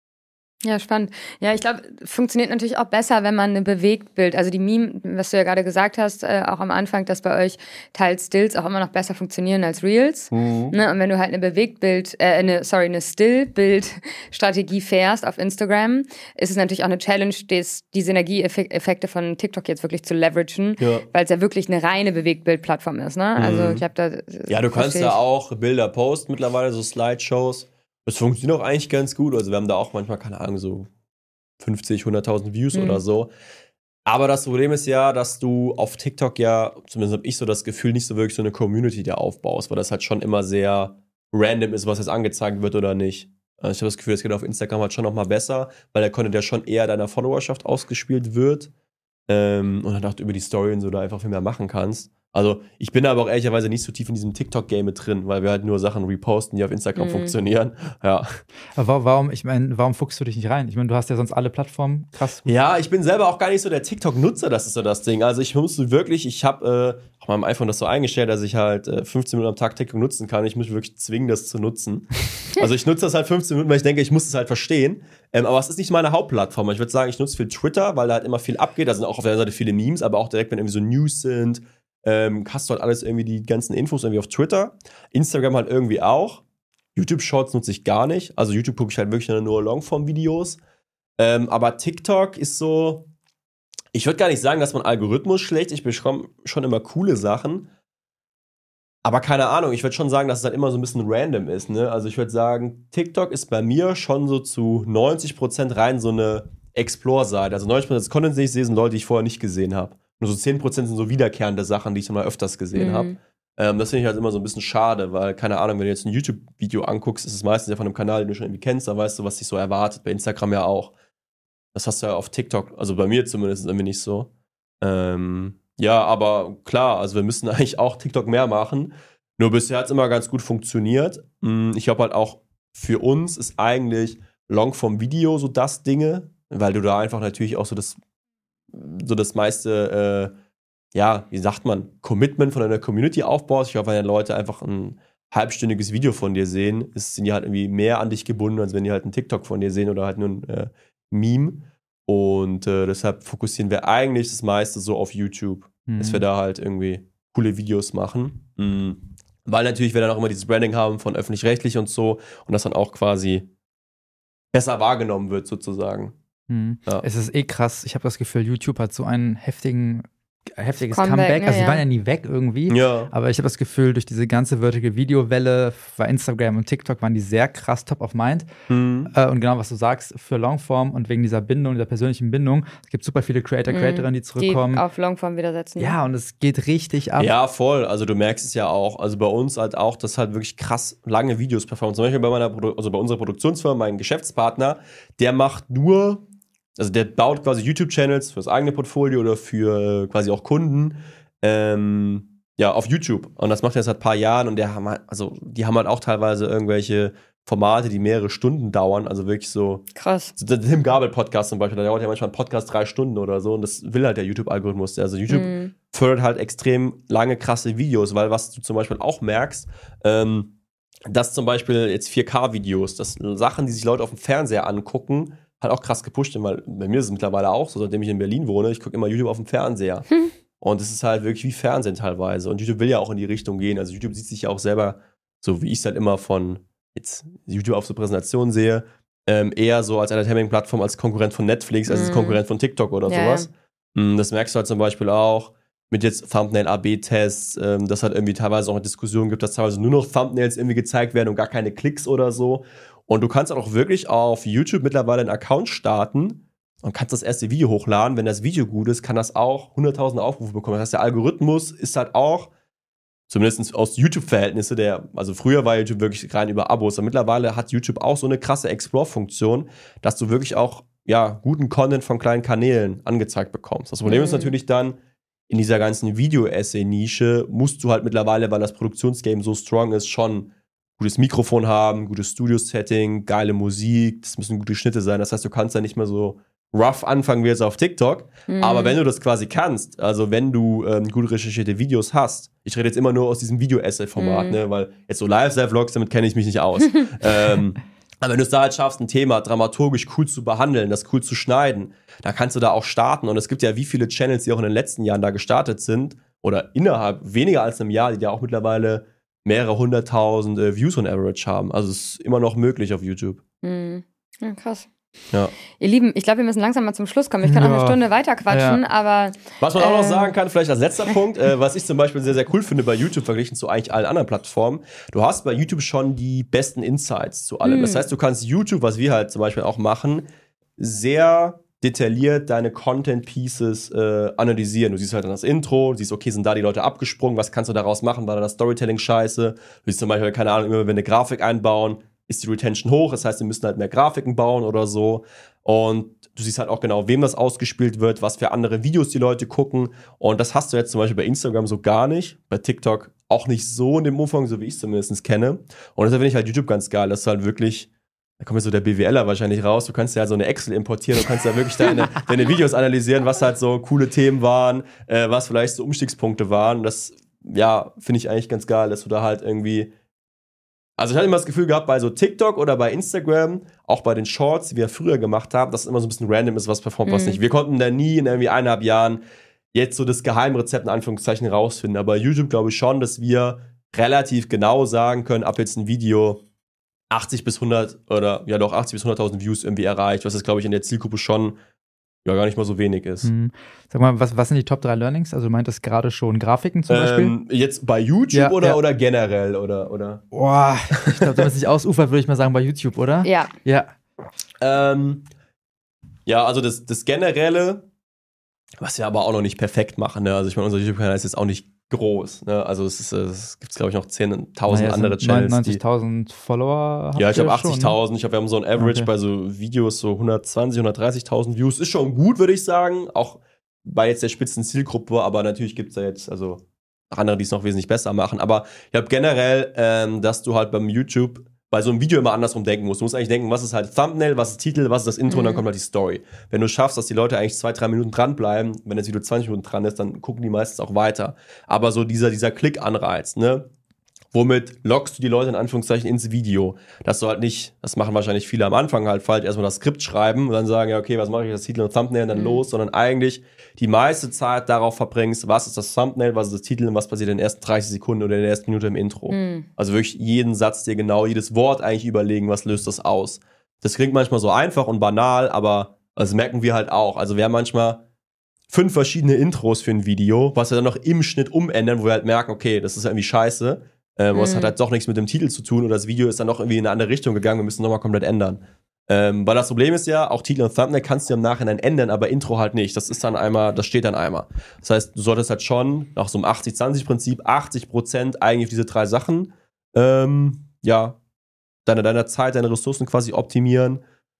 B: Ja, spannend. Ja, ich glaube, funktioniert natürlich auch besser, wenn man eine Bewegtbild, also die Meme, was du ja gerade gesagt hast, äh, auch am Anfang, dass bei euch teils Stills auch immer noch besser funktionieren als Reels.
D: Mhm.
B: Ne? Und wenn du halt eine Bewegtbild, äh, eine, sorry, eine Still-Bild-Strategie fährst auf Instagram, ist es natürlich auch eine Challenge, des, die Synergieeffekte von TikTok jetzt wirklich zu leveragen,
D: Ja.
B: weil es ja wirklich eine reine Bewegtbild-Plattform ist. Ne? Also
D: Mhm.
B: ich glaube, da
D: Ja, du kannst
B: verstehe
D: ja
B: ich.
D: auch Bilder posten mittlerweile, so Slideshows. Das funktioniert auch eigentlich ganz gut. Also wir haben da auch manchmal, keine Ahnung, so fünfzig, hunderttausend Views
B: Mhm.
D: oder so. Aber das Problem ist ja, dass du auf TikTok ja, zumindest habe ich so das Gefühl, nicht so wirklich so eine Community da aufbaust, weil das halt schon immer sehr random ist, was jetzt angezeigt wird oder nicht. Also ich habe das Gefühl, das geht auf Instagram halt schon noch mal besser, weil der Content ja schon eher deiner Followerschaft ausgespielt wird. Ähm, und dann auch über die Story und so da einfach viel mehr machen kannst. Also ich bin aber auch ehrlicherweise nicht so tief in diesem TikTok-Game mit drin, weil wir halt nur Sachen reposten, die auf Instagram
B: Mhm.
D: funktionieren. Ja.
C: Aber wa- warum, ich meine, warum fuchst du dich nicht rein? Ich meine, du hast ja sonst alle Plattformen krass.
D: Ja, ich bin selber auch gar nicht so der TikTok-Nutzer, das ist so das Ding. Also ich musste wirklich, ich habe äh, auf meinem iPhone das so eingestellt, dass ich halt äh, fünfzehn Minuten am Tag TikTok nutzen kann. Ich muss mich wirklich zwingen, das zu nutzen. Also ich nutze das halt fünfzehn Minuten, weil ich denke, ich muss es halt verstehen. Ähm, aber es ist nicht meine Hauptplattform. Ich würde sagen, ich nutze viel Twitter, weil da halt immer viel abgeht. Da sind auch auf der anderen Seite viele Memes, aber auch direkt, wenn irgendwie so News sind, ähm, hast du halt alles irgendwie, die ganzen Infos irgendwie auf Twitter. Instagram halt irgendwie auch. YouTube-Shorts nutze ich gar nicht. Also YouTube gucke ich halt wirklich nur Longform-Videos. Ähm, aber TikTok ist so, ich würde gar nicht sagen, dass mein Algorithmus schlecht ist. Ich bekomme schon immer coole Sachen. Aber keine Ahnung, ich würde schon sagen, dass es halt immer so ein bisschen random ist. Ne? Also ich würde sagen, TikTok ist bei mir schon so zu neunzig Prozent rein so eine Explore-Seite. Also neunzig Prozent des Contents, den ich sehe, sind Leute, die ich vorher nicht gesehen habe. Nur so zehn Prozent sind so wiederkehrende Sachen, die ich mal öfters gesehen
B: Mhm.
D: habe. Ähm, das finde ich halt immer so ein bisschen schade, weil, keine Ahnung, wenn du jetzt ein YouTube-Video anguckst, ist es meistens ja von einem Kanal, den du schon irgendwie kennst, da weißt du, was dich so erwartet. Bei Instagram ja auch. Das hast du ja auf TikTok, also bei mir zumindest irgendwie nicht so. Ähm, ja, aber klar, also wir müssen eigentlich auch TikTok mehr machen. Nur bisher hat es immer ganz gut funktioniert. Mm, Ich glaube halt auch, für uns ist eigentlich Longform-Video so das Dinge, weil du da einfach natürlich auch so das, so das meiste, äh, ja, wie sagt man, Commitment von einer Community aufbaust. Ich glaube, wenn Leute einfach ein halbstündiges Video von dir sehen, ist, sind die halt irgendwie mehr an dich gebunden, als wenn die halt einen TikTok von dir sehen oder halt nur ein äh, Meme. Und äh, deshalb fokussieren wir eigentlich das meiste so auf YouTube,
C: Mhm.
D: dass wir da halt irgendwie coole Videos machen. Mhm. Weil natürlich wir dann auch immer dieses Branding haben von öffentlich-rechtlich und so und das dann auch quasi besser wahrgenommen wird sozusagen.
C: Mhm.
D: Ja.
C: Es ist eh krass. Ich habe das Gefühl, YouTube hat so einen heftigen, heftiges
B: Comeback,
C: Comeback.
B: ne,
C: Also, sie
B: ja.
C: waren ja nie weg irgendwie.
D: Ja.
C: Aber ich habe das Gefühl, durch diese ganze vertige Videowelle war Instagram und TikTok waren die sehr krass top of mind.
D: Mhm.
C: Äh, und genau, was du sagst, für Longform und wegen dieser Bindung, dieser persönlichen Bindung, es gibt super viele Creator,
B: Mhm.
C: Creatorinnen, die
B: Die
C: zurückkommen.
B: auf Longform wieder setzen.
C: Ja, und es geht richtig ab.
D: Ja, voll. Also du merkst es ja auch. Also bei uns halt auch, dass halt wirklich krass lange Videos performen. Zum Beispiel bei meiner, Produ- also bei unserer Produktionsfirma, mein Geschäftspartner, der macht nur, also der baut quasi YouTube-Channels für das eigene Portfolio oder für äh, quasi auch Kunden. Ähm, ja, auf YouTube. Und das macht er jetzt seit ein paar Jahren und der haben halt, also die haben halt auch teilweise irgendwelche Formate, die mehrere Stunden dauern, also wirklich so.
B: Krass.
D: Der Tim Gabel-Podcast zum Beispiel, da dauert ja manchmal ein Podcast drei Stunden oder so und das will halt der YouTube-Algorithmus. Also YouTube mm. fördert halt extrem lange, krasse Videos, weil was du zum Beispiel auch merkst, ähm, dass zum Beispiel jetzt vier K-Videos, das sind Sachen, die sich Leute auf dem Fernseher angucken, halt auch krass gepusht sind, weil bei mir ist es mittlerweile auch so, seitdem ich in Berlin wohne, ich gucke immer YouTube auf dem Fernseher. Hm. Und es ist halt wirklich wie Fernsehen teilweise. Und YouTube will ja auch in die Richtung gehen. Also YouTube sieht sich ja auch selber, so wie ich es halt immer von jetzt YouTube auf so Präsentationen sehe, ähm, eher so als Entertainment-Plattform, als Konkurrent von Netflix, als mm. Konkurrent von TikTok oder ja, sowas. Ja. Das merkst du halt zum Beispiel auch mit jetzt Thumbnail-A B Tests, ähm, dass halt irgendwie teilweise auch eine Diskussion gibt, dass teilweise nur noch Thumbnails irgendwie gezeigt werden und gar keine Klicks oder so. Und du kannst auch wirklich auf YouTube mittlerweile einen Account starten und kannst das erste Video hochladen. Wenn das Video gut ist, kann das auch hunderttausend Aufrufe bekommen. Das heißt, der Algorithmus ist halt auch zumindest aus YouTube-Verhältnisse, der, also früher war YouTube wirklich rein über Abos, aber mittlerweile hat YouTube auch so eine krasse Explore-Funktion, dass du wirklich auch, ja, guten Content von kleinen Kanälen angezeigt bekommst. Das Problem mhm. ist natürlich dann, in dieser ganzen Video-Essay-Nische musst du halt mittlerweile, weil das Produktionsgame so strong ist, schon gutes Mikrofon haben, gutes Studio-Setting, geile Musik, das müssen gute Schnitte sein, das heißt, du kannst da nicht mehr so rough anfangen wie jetzt auf TikTok, mhm. aber wenn du das quasi kannst, also wenn du ähm, gut recherchierte Videos hast, ich rede jetzt immer nur aus diesem Video-Essay-Format, mhm. ne, weil jetzt so Lifestyle-Vlogs, damit kenne ich mich nicht aus. ähm, aber wenn du es da halt schaffst, ein Thema dramaturgisch cool zu behandeln, das cool zu schneiden, dann kannst du da auch starten und es gibt ja wie viele Channels, die auch in den letzten Jahren da gestartet sind oder innerhalb weniger als einem Jahr, die ja auch mittlerweile mehrere hunderttausend äh, Views on Average haben. Also es ist immer noch möglich auf YouTube.
B: Mhm. Ja, krass.
D: Ja.
B: Ihr Lieben, ich glaube, wir müssen langsam mal zum Schluss kommen. Ich kann ja. auch eine Stunde weiter quatschen, ja. aber...
D: Was man auch äh, noch sagen kann, vielleicht als letzter Punkt, äh, was ich zum Beispiel sehr, sehr cool finde bei YouTube verglichen zu eigentlich allen anderen Plattformen, du hast bei YouTube schon die besten Insights zu allem. Mhm. Das heißt, du kannst YouTube, was wir halt zum Beispiel auch machen, sehr detailliert deine Content-Pieces äh, analysieren. Du siehst halt dann das Intro, du siehst, okay, sind da die Leute abgesprungen, was kannst du daraus machen, war da das Storytelling scheiße? Du siehst zum Beispiel, keine Ahnung, immer wenn wir eine Grafik einbauen, ist die Retention hoch, das heißt, wir müssen halt mehr Grafiken bauen oder so. Und du siehst halt auch genau, wem das ausgespielt wird, was für andere Videos die Leute gucken. Und das hast du jetzt zum Beispiel bei Instagram so gar nicht, bei TikTok auch nicht so in dem Umfang, so wie ich es zumindest kenne. Und deshalb finde ich halt YouTube ganz geil, dass du halt wirklich, da kommt jetzt so der B W Ler wahrscheinlich raus, du kannst ja so eine Excel importieren und kannst ja wirklich deine, deine Videos analysieren, was halt so coole Themen waren, äh, was vielleicht so Umstiegspunkte waren. Und das, ja, finde ich eigentlich ganz geil, dass du da halt irgendwie. Also ich hatte immer das Gefühl gehabt, bei so TikTok oder bei Instagram, auch bei den Shorts, die wir früher gemacht haben, dass es immer so ein bisschen random ist, was performt, was mhm. nicht. Wir konnten da nie in irgendwie eineinhalb Jahren jetzt so das Geheimrezept in Anführungszeichen rausfinden. Aber bei YouTube glaube ich schon, dass wir relativ genau sagen können, ob jetzt ein Video achtzig bis hundert oder ja doch achtzig bis hunderttausend Views irgendwie erreicht, was das glaube ich in der Zielgruppe schon ja gar nicht mal so wenig ist.
C: Mhm. Sag mal, was, was sind die Top drei Learnings? Also du meintest gerade schon Grafiken zum Beispiel?
D: Ähm, jetzt bei YouTube ja, oder, ja. oder generell? Oder, oder?
C: Boah, ich glaube, wenn es nicht ausufert, würde ich mal sagen bei YouTube, oder?
B: Ja.
C: Ja,
D: ähm, ja also das, das Generelle, was wir aber auch noch nicht perfekt machen. Ne? Also ich meine, unser YouTube-Kanal ist jetzt auch nicht groß. Ne? Also es, ist, es gibt, glaube ich, noch zehntausend naja, andere Channels.
C: neunzigtausend Follower habt
D: Ja, ich habe
C: ihr
D: achtzigtausend. Ne? Ich glaube, wir haben so ein Average okay. bei so Videos so hundertzwanzig, hundertdreißigtausend Views. Ist schon gut, würde ich sagen. Auch bei jetzt der spitzen Zielgruppe. Aber natürlich gibt es da jetzt also andere, die es noch wesentlich besser machen. Aber ich glaube generell, ähm, dass du halt beim YouTube bei so einem Video immer andersrum denken musst. Du musst eigentlich denken, was ist halt Thumbnail, was ist Titel, was ist das Intro mhm. und dann kommt halt die Story. Wenn du schaffst, dass die Leute eigentlich zwei, drei Minuten dranbleiben, wenn das Video zwanzig Minuten dran ist, dann gucken die meistens auch weiter. Aber so dieser, dieser Klick-Anreiz, ne? Womit lockst du die Leute in Anführungszeichen ins Video? Dass du halt nicht, das machen wahrscheinlich viele am Anfang halt falsch, erstmal das Skript schreiben und dann sagen, ja, okay, was mache ich, das Titel und Thumbnail und dann mhm. los, sondern eigentlich die meiste Zeit darauf verbringst, was ist das Thumbnail, was ist das Titel und was passiert in den ersten dreißig Sekunden oder in der ersten Minute im Intro. Mhm. Also wirklich jeden Satz dir genau, jedes Wort eigentlich überlegen, was löst das aus. Das klingt manchmal so einfach und banal, aber das merken wir halt auch. Also wir haben manchmal fünf verschiedene Intros für ein Video, was wir dann noch im Schnitt umändern, wo wir halt merken, okay, das ist irgendwie scheiße. Ähm, mhm. Das hat halt doch nichts mit dem Titel zu tun oder das Video ist dann noch irgendwie in eine andere Richtung gegangen, wir müssen nochmal komplett ändern. Ähm, weil das Problem ist ja, auch Titel und Thumbnail kannst du im Nachhinein ändern, aber Intro halt nicht. Das ist dann einmal, das steht dann einmal. Das heißt, du solltest halt schon nach so einem achtzig zwanzig Prinzip achtzig Prozent eigentlich auf diese drei Sachen ähm, ja, deine, deiner Zeit, deine Ressourcen quasi optimieren.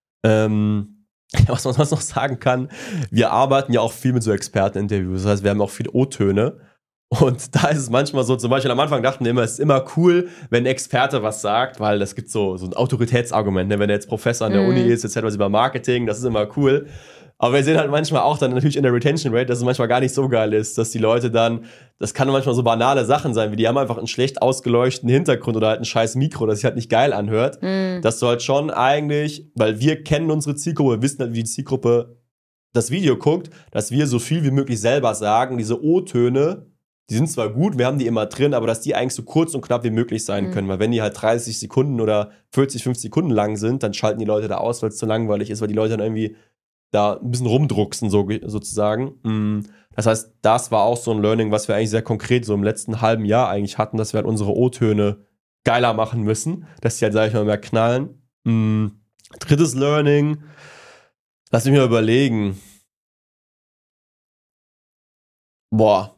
D: Ähm, was man sonst noch sagen kann, wir arbeiten ja auch viel mit so Experteninterviews. Das heißt, wir haben auch viele O-Töne. Und da ist es manchmal so, zum Beispiel am Anfang dachten wir immer, es ist immer cool, wenn ein Experte was sagt, weil das gibt so, so ein Autoritätsargument, ne? Wenn er jetzt Professor an der mm. Uni ist, erzählt was über Marketing, das ist immer cool. Aber wir sehen halt manchmal auch dann natürlich in der Retention Rate, dass es manchmal gar nicht so geil ist, dass die Leute dann, das kann manchmal so banale Sachen sein, wie die haben einfach einen schlecht ausgeleuchteten Hintergrund oder halt ein scheiß Mikro, das sich halt nicht geil anhört. Mm. Dass du halt schon eigentlich, weil wir kennen unsere Zielgruppe, wir wissen halt, wie die Zielgruppe das Video guckt, dass wir so viel wie möglich selber sagen, diese O-Töne, die sind zwar gut, wir haben die immer drin, aber dass die eigentlich so kurz und knapp wie möglich sein mhm. können. Weil wenn die halt dreißig Sekunden oder vierzig, fünfzig Sekunden lang sind, dann schalten die Leute da aus, weil es zu langweilig ist, weil die Leute dann irgendwie da ein bisschen rumdrucksen, so, sozusagen. Das heißt, das war auch so ein Learning, was wir eigentlich sehr konkret so im letzten halben Jahr eigentlich hatten, dass wir halt unsere O-Töne geiler machen müssen, dass die halt, sag ich mal, mehr knallen. Drittes Learning, lass mich mal überlegen. Boah.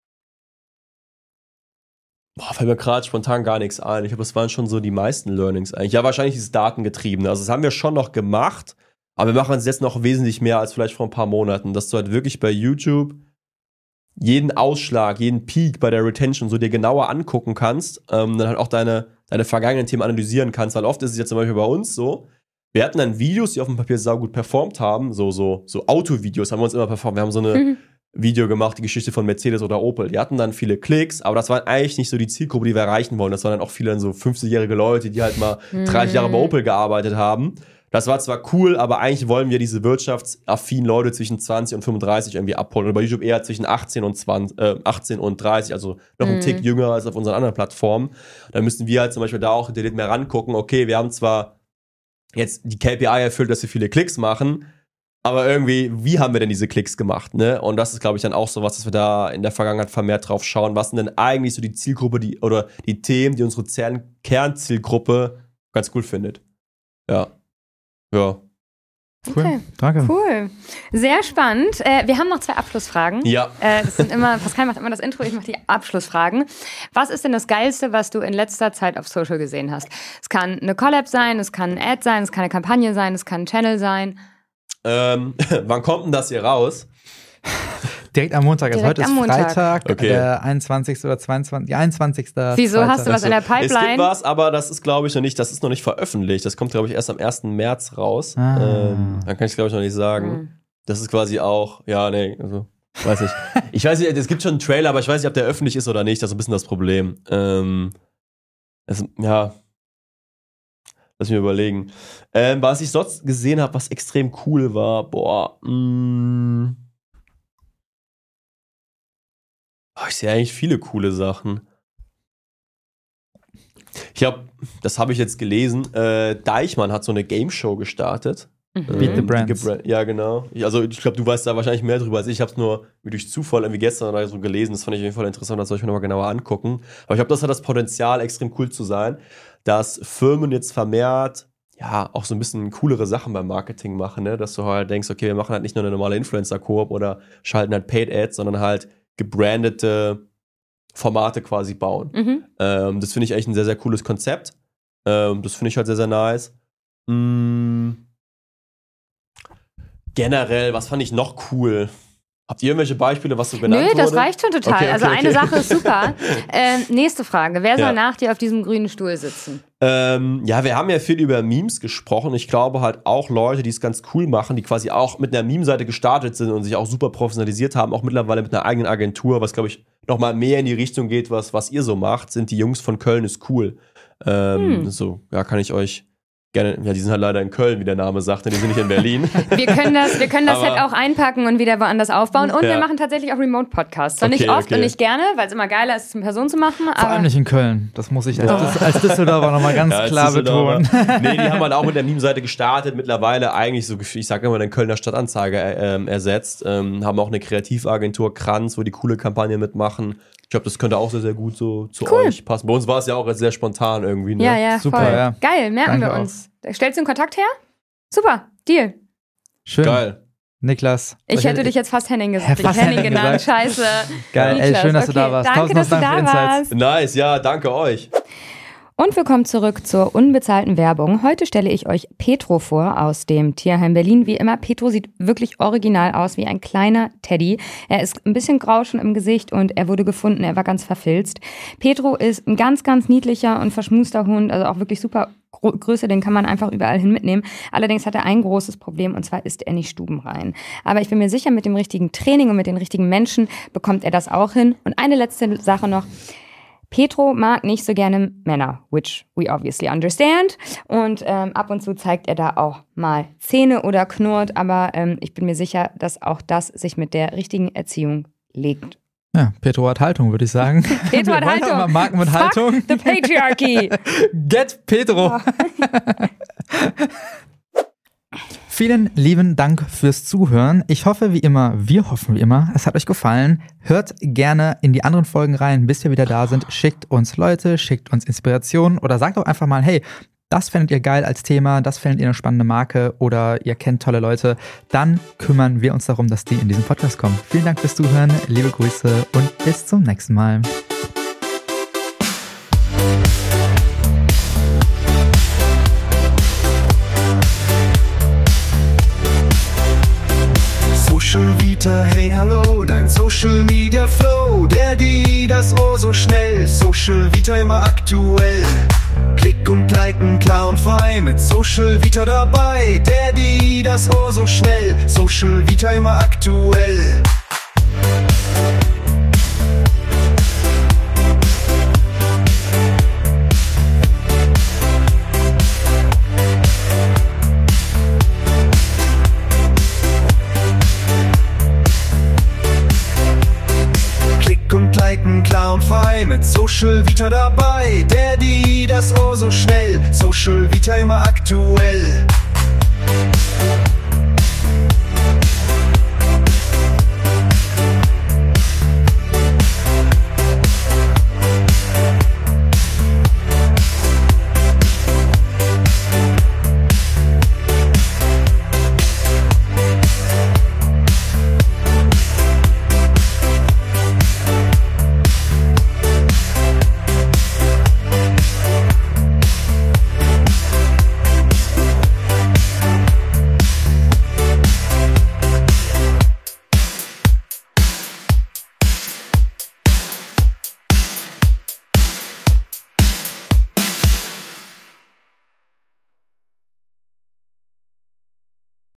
D: Boah, fällt mir gerade spontan gar nichts ein. Ich glaube, das waren schon so die meisten Learnings eigentlich. Ja, wahrscheinlich ist es datengetrieben. Also das haben wir schon noch gemacht, aber wir machen es jetzt noch wesentlich mehr als vielleicht vor ein paar Monaten, dass du halt wirklich bei YouTube jeden Ausschlag, jeden Peak bei der Retention so dir genauer angucken kannst, ähm, dann halt auch deine, deine vergangenen Themen analysieren kannst. Weil oft ist es jetzt zum Beispiel bei uns so, wir hatten dann Videos, die auf dem Papier saugut performt haben, so, so, so Auto-Videos haben wir uns immer performt. Wir haben so eine mhm. Video gemacht, die Geschichte von Mercedes oder Opel. Die hatten dann viele Klicks, aber das war eigentlich nicht so die Zielgruppe, die wir erreichen wollen. Das waren dann auch viele dann so fünfzigjährige Leute, die halt mal mm. dreißig Jahre bei Opel gearbeitet haben. Das war zwar cool, aber eigentlich wollen wir diese wirtschaftsaffinen Leute zwischen zwanzig und fünfunddreißig irgendwie abholen. Und bei YouTube eher zwischen achtzehn und zwanzig, äh, achtzehn und dreißig, also noch ein mm. Tick jünger als auf unseren anderen Plattformen. Da müssen wir halt zum Beispiel da auch mehr rangucken. Okay, wir haben zwar jetzt die K P I erfüllt, dass wir viele Klicks machen, aber irgendwie, wie haben wir denn diese Klicks gemacht, ne? Und das ist, glaube ich, dann auch so was, dass wir da in der Vergangenheit vermehrt drauf schauen. Was sind denn eigentlich so die Zielgruppe, die oder die Themen, die unsere Zern- Kernzielgruppe ganz cool findet? Ja. Ja.
C: Cool, okay. Danke.
B: Cool. Sehr spannend. Äh, wir haben noch zwei Abschlussfragen.
D: Ja.
B: Äh, das sind immer, Pascal macht immer das Intro, ich mache die Abschlussfragen. Was ist denn das Geilste, was du in letzter Zeit auf Social gesehen hast? Es kann eine Collab sein, es kann ein Ad sein, es kann eine Kampagne sein, es kann ein Channel sein.
D: Ähm, wann kommt denn das hier raus?
C: Direkt am Montag. Also
B: Direkt
C: heute ist
B: Montag.
C: Freitag,
D: okay.
C: Der einundzwanzigste oder zweiundzwanzigste einundzwanzigste
B: Wieso,
C: Freitag.
B: hast du was in der Pipeline?
D: Es gibt was, aber das ist, glaube ich, noch nicht, das ist noch nicht veröffentlicht. Das kommt, glaube ich, erst am ersten März raus.
C: Ah.
D: Ähm, dann kann ich es, glaube ich, noch nicht sagen.
B: Hm.
D: Das ist quasi auch, ja, nee, also, weiß nicht. Ich weiß nicht, es gibt schon einen Trailer, aber ich weiß nicht, ob der öffentlich ist oder nicht. Das ist ein bisschen das Problem. Ähm, es, ja, lass mich mal überlegen. Ähm, was ich sonst gesehen habe, was extrem cool war, boah, mh, oh, ich sehe eigentlich viele coole Sachen. Ich habe, das habe ich jetzt gelesen, äh, Deichmann hat so eine Game-Show gestartet.
B: Mhm.
C: Beat the Brands.
D: Gebra- Ja, genau. Ich, also ich glaube, du weißt da wahrscheinlich mehr drüber als ich. Ich habe es nur wie durch Zufall irgendwie gestern oder so gelesen. Das fand ich auf jeden Fall interessant. Das soll ich mir nochmal genauer angucken. Aber ich glaube, das hat das Potenzial, extrem cool zu sein, dass Firmen jetzt vermehrt ja auch so ein bisschen coolere Sachen beim Marketing machen. Ne? Dass du halt denkst, okay, wir machen halt nicht nur eine normale Influencer-Koop oder schalten halt Paid-Ads, sondern halt gebrandete Formate quasi bauen.
B: Mhm.
D: Ähm, das finde ich echt ein sehr, sehr cooles Konzept. Ähm, das finde ich halt sehr, sehr nice. Mm. Generell, was fand ich noch cool? Habt ihr irgendwelche Beispiele, was so genannt wurde?
B: Nö, das reicht schon total.
D: Okay, okay,
B: also
D: okay.
B: eine Sache ist super. äh, nächste Frage. Wer soll
D: Ja.
B: nach dir auf diesem grünen Stuhl sitzen?
D: Ähm, ja, wir haben ja viel über Memes gesprochen. Ich glaube halt auch Leute, die es ganz cool machen, die quasi auch mit einer Meme-Seite gestartet sind und sich auch super professionalisiert haben, auch mittlerweile mit einer eigenen Agentur, was, glaube ich, nochmal mehr in die Richtung geht, was, was ihr so macht, sind die Jungs von Köln ist cool. Ähm,
B: Hm.
D: So, ja, kann ich euch gerne, ja, die sind halt leider in Köln, wie der Name sagte, die sind nicht in Berlin.
B: Wir können das, wir können das
D: Aber-
B: Set auch einpacken und wieder woanders aufbauen. Und
D: Ja.
B: wir machen tatsächlich auch Remote-Podcasts. Zwar
D: Okay,
B: nicht oft
D: okay.
B: und nicht gerne, weil es immer geiler ist, es in Person zu machen.
C: Vor
B: Aber
C: allem nicht in Köln. Das muss ich als,
D: Ja.
C: Dis- als Düsseldorfer nochmal ganz
D: Ja, als
C: klar
D: Düsseldorfer.
C: betonen.
D: Nee, die haben halt auch mit der Meme-Seite gestartet, mittlerweile eigentlich so, ich sage immer, den Kölner Stadtanzeiger äh, ähm, ersetzt, ähm, haben auch eine Kreativagentur Kranz, wo die coole Kampagne mitmachen. Ich glaube, das könnte auch sehr, sehr gut so zu
B: Cool.
D: euch passen. Bei uns war es ja auch sehr spontan irgendwie. Ne?
B: ja, ja,
C: Super,
B: voll.
C: ja.
B: Geil, merken
C: Danke
B: wir uns. Stellst du einen Kontakt her? Super, Deal.
C: Schön.
D: Geil.
C: Niklas.
B: Ich
C: soll
B: hätte dich jetzt fast Henning gesagt.
C: Fast
B: ich Henning
C: Henning
B: genannt,
C: gesagt.
B: scheiße.
C: Geil, ey,
B: Niklas,
C: schön, dass du
B: okay.
C: da warst.
B: Danke,
C: Tausend
B: dass du
C: Dank
B: da
C: für Insights.
B: warst.
D: Nice, ja, danke euch.
B: Und wir kommen zurück zur unbezahlten Werbung. Heute stelle ich euch Petro vor aus dem Tierheim Berlin. Wie immer, Petro sieht wirklich original aus, wie ein kleiner Teddy. Er ist ein bisschen grau schon im Gesicht und er wurde gefunden, er war ganz verfilzt. Petro ist ein ganz, ganz niedlicher und verschmuster Hund, also auch wirklich super Größe, den kann man einfach überall hin mitnehmen. Allerdings hat er ein großes Problem und zwar ist er nicht stubenrein. Aber ich bin mir sicher, mit dem richtigen Training und mit den richtigen Menschen bekommt er das auch hin. Und eine letzte Sache noch. Petro mag nicht so gerne Männer, which we obviously understand. Und ähm, ab und zu zeigt er da auch mal Zähne oder knurrt, aber ähm, ich bin mir sicher, dass auch das sich mit der richtigen Erziehung legt.
C: Ja, Petro hat Haltung, würde ich sagen.
B: Petro hat Haltung.
C: Marken mit
B: Fuck
C: Haltung.
B: The patriarchy.
C: Get Petro.
B: Oh.
C: Vielen lieben Dank fürs Zuhören. Ich hoffe wie immer, wir hoffen wie immer, es hat euch gefallen. Hört gerne in die anderen Folgen rein, bis wir wieder da sind. Schickt uns Leute, schickt uns Inspirationen oder sagt auch einfach mal, hey, das fändet ihr geil als Thema, das fändet ihr eine spannende Marke oder ihr kennt tolle Leute. Dann kümmern wir uns darum, dass die in diesen Podcast kommen. Vielen Dank fürs Zuhören, liebe Grüße und bis zum nächsten Mal.
A: Social Vita, hey hallo, dein Social Media Flow, der, die, das oh so schnell, Social Vita immer aktuell. Klick und liken, klar und frei, mit Social Vita dabei, der, die, das oh so schnell, Social Vita immer aktuell. Klar und frei, mit Social Vita dabei, der, die, das oh so schnell, Social Vita immer aktuell.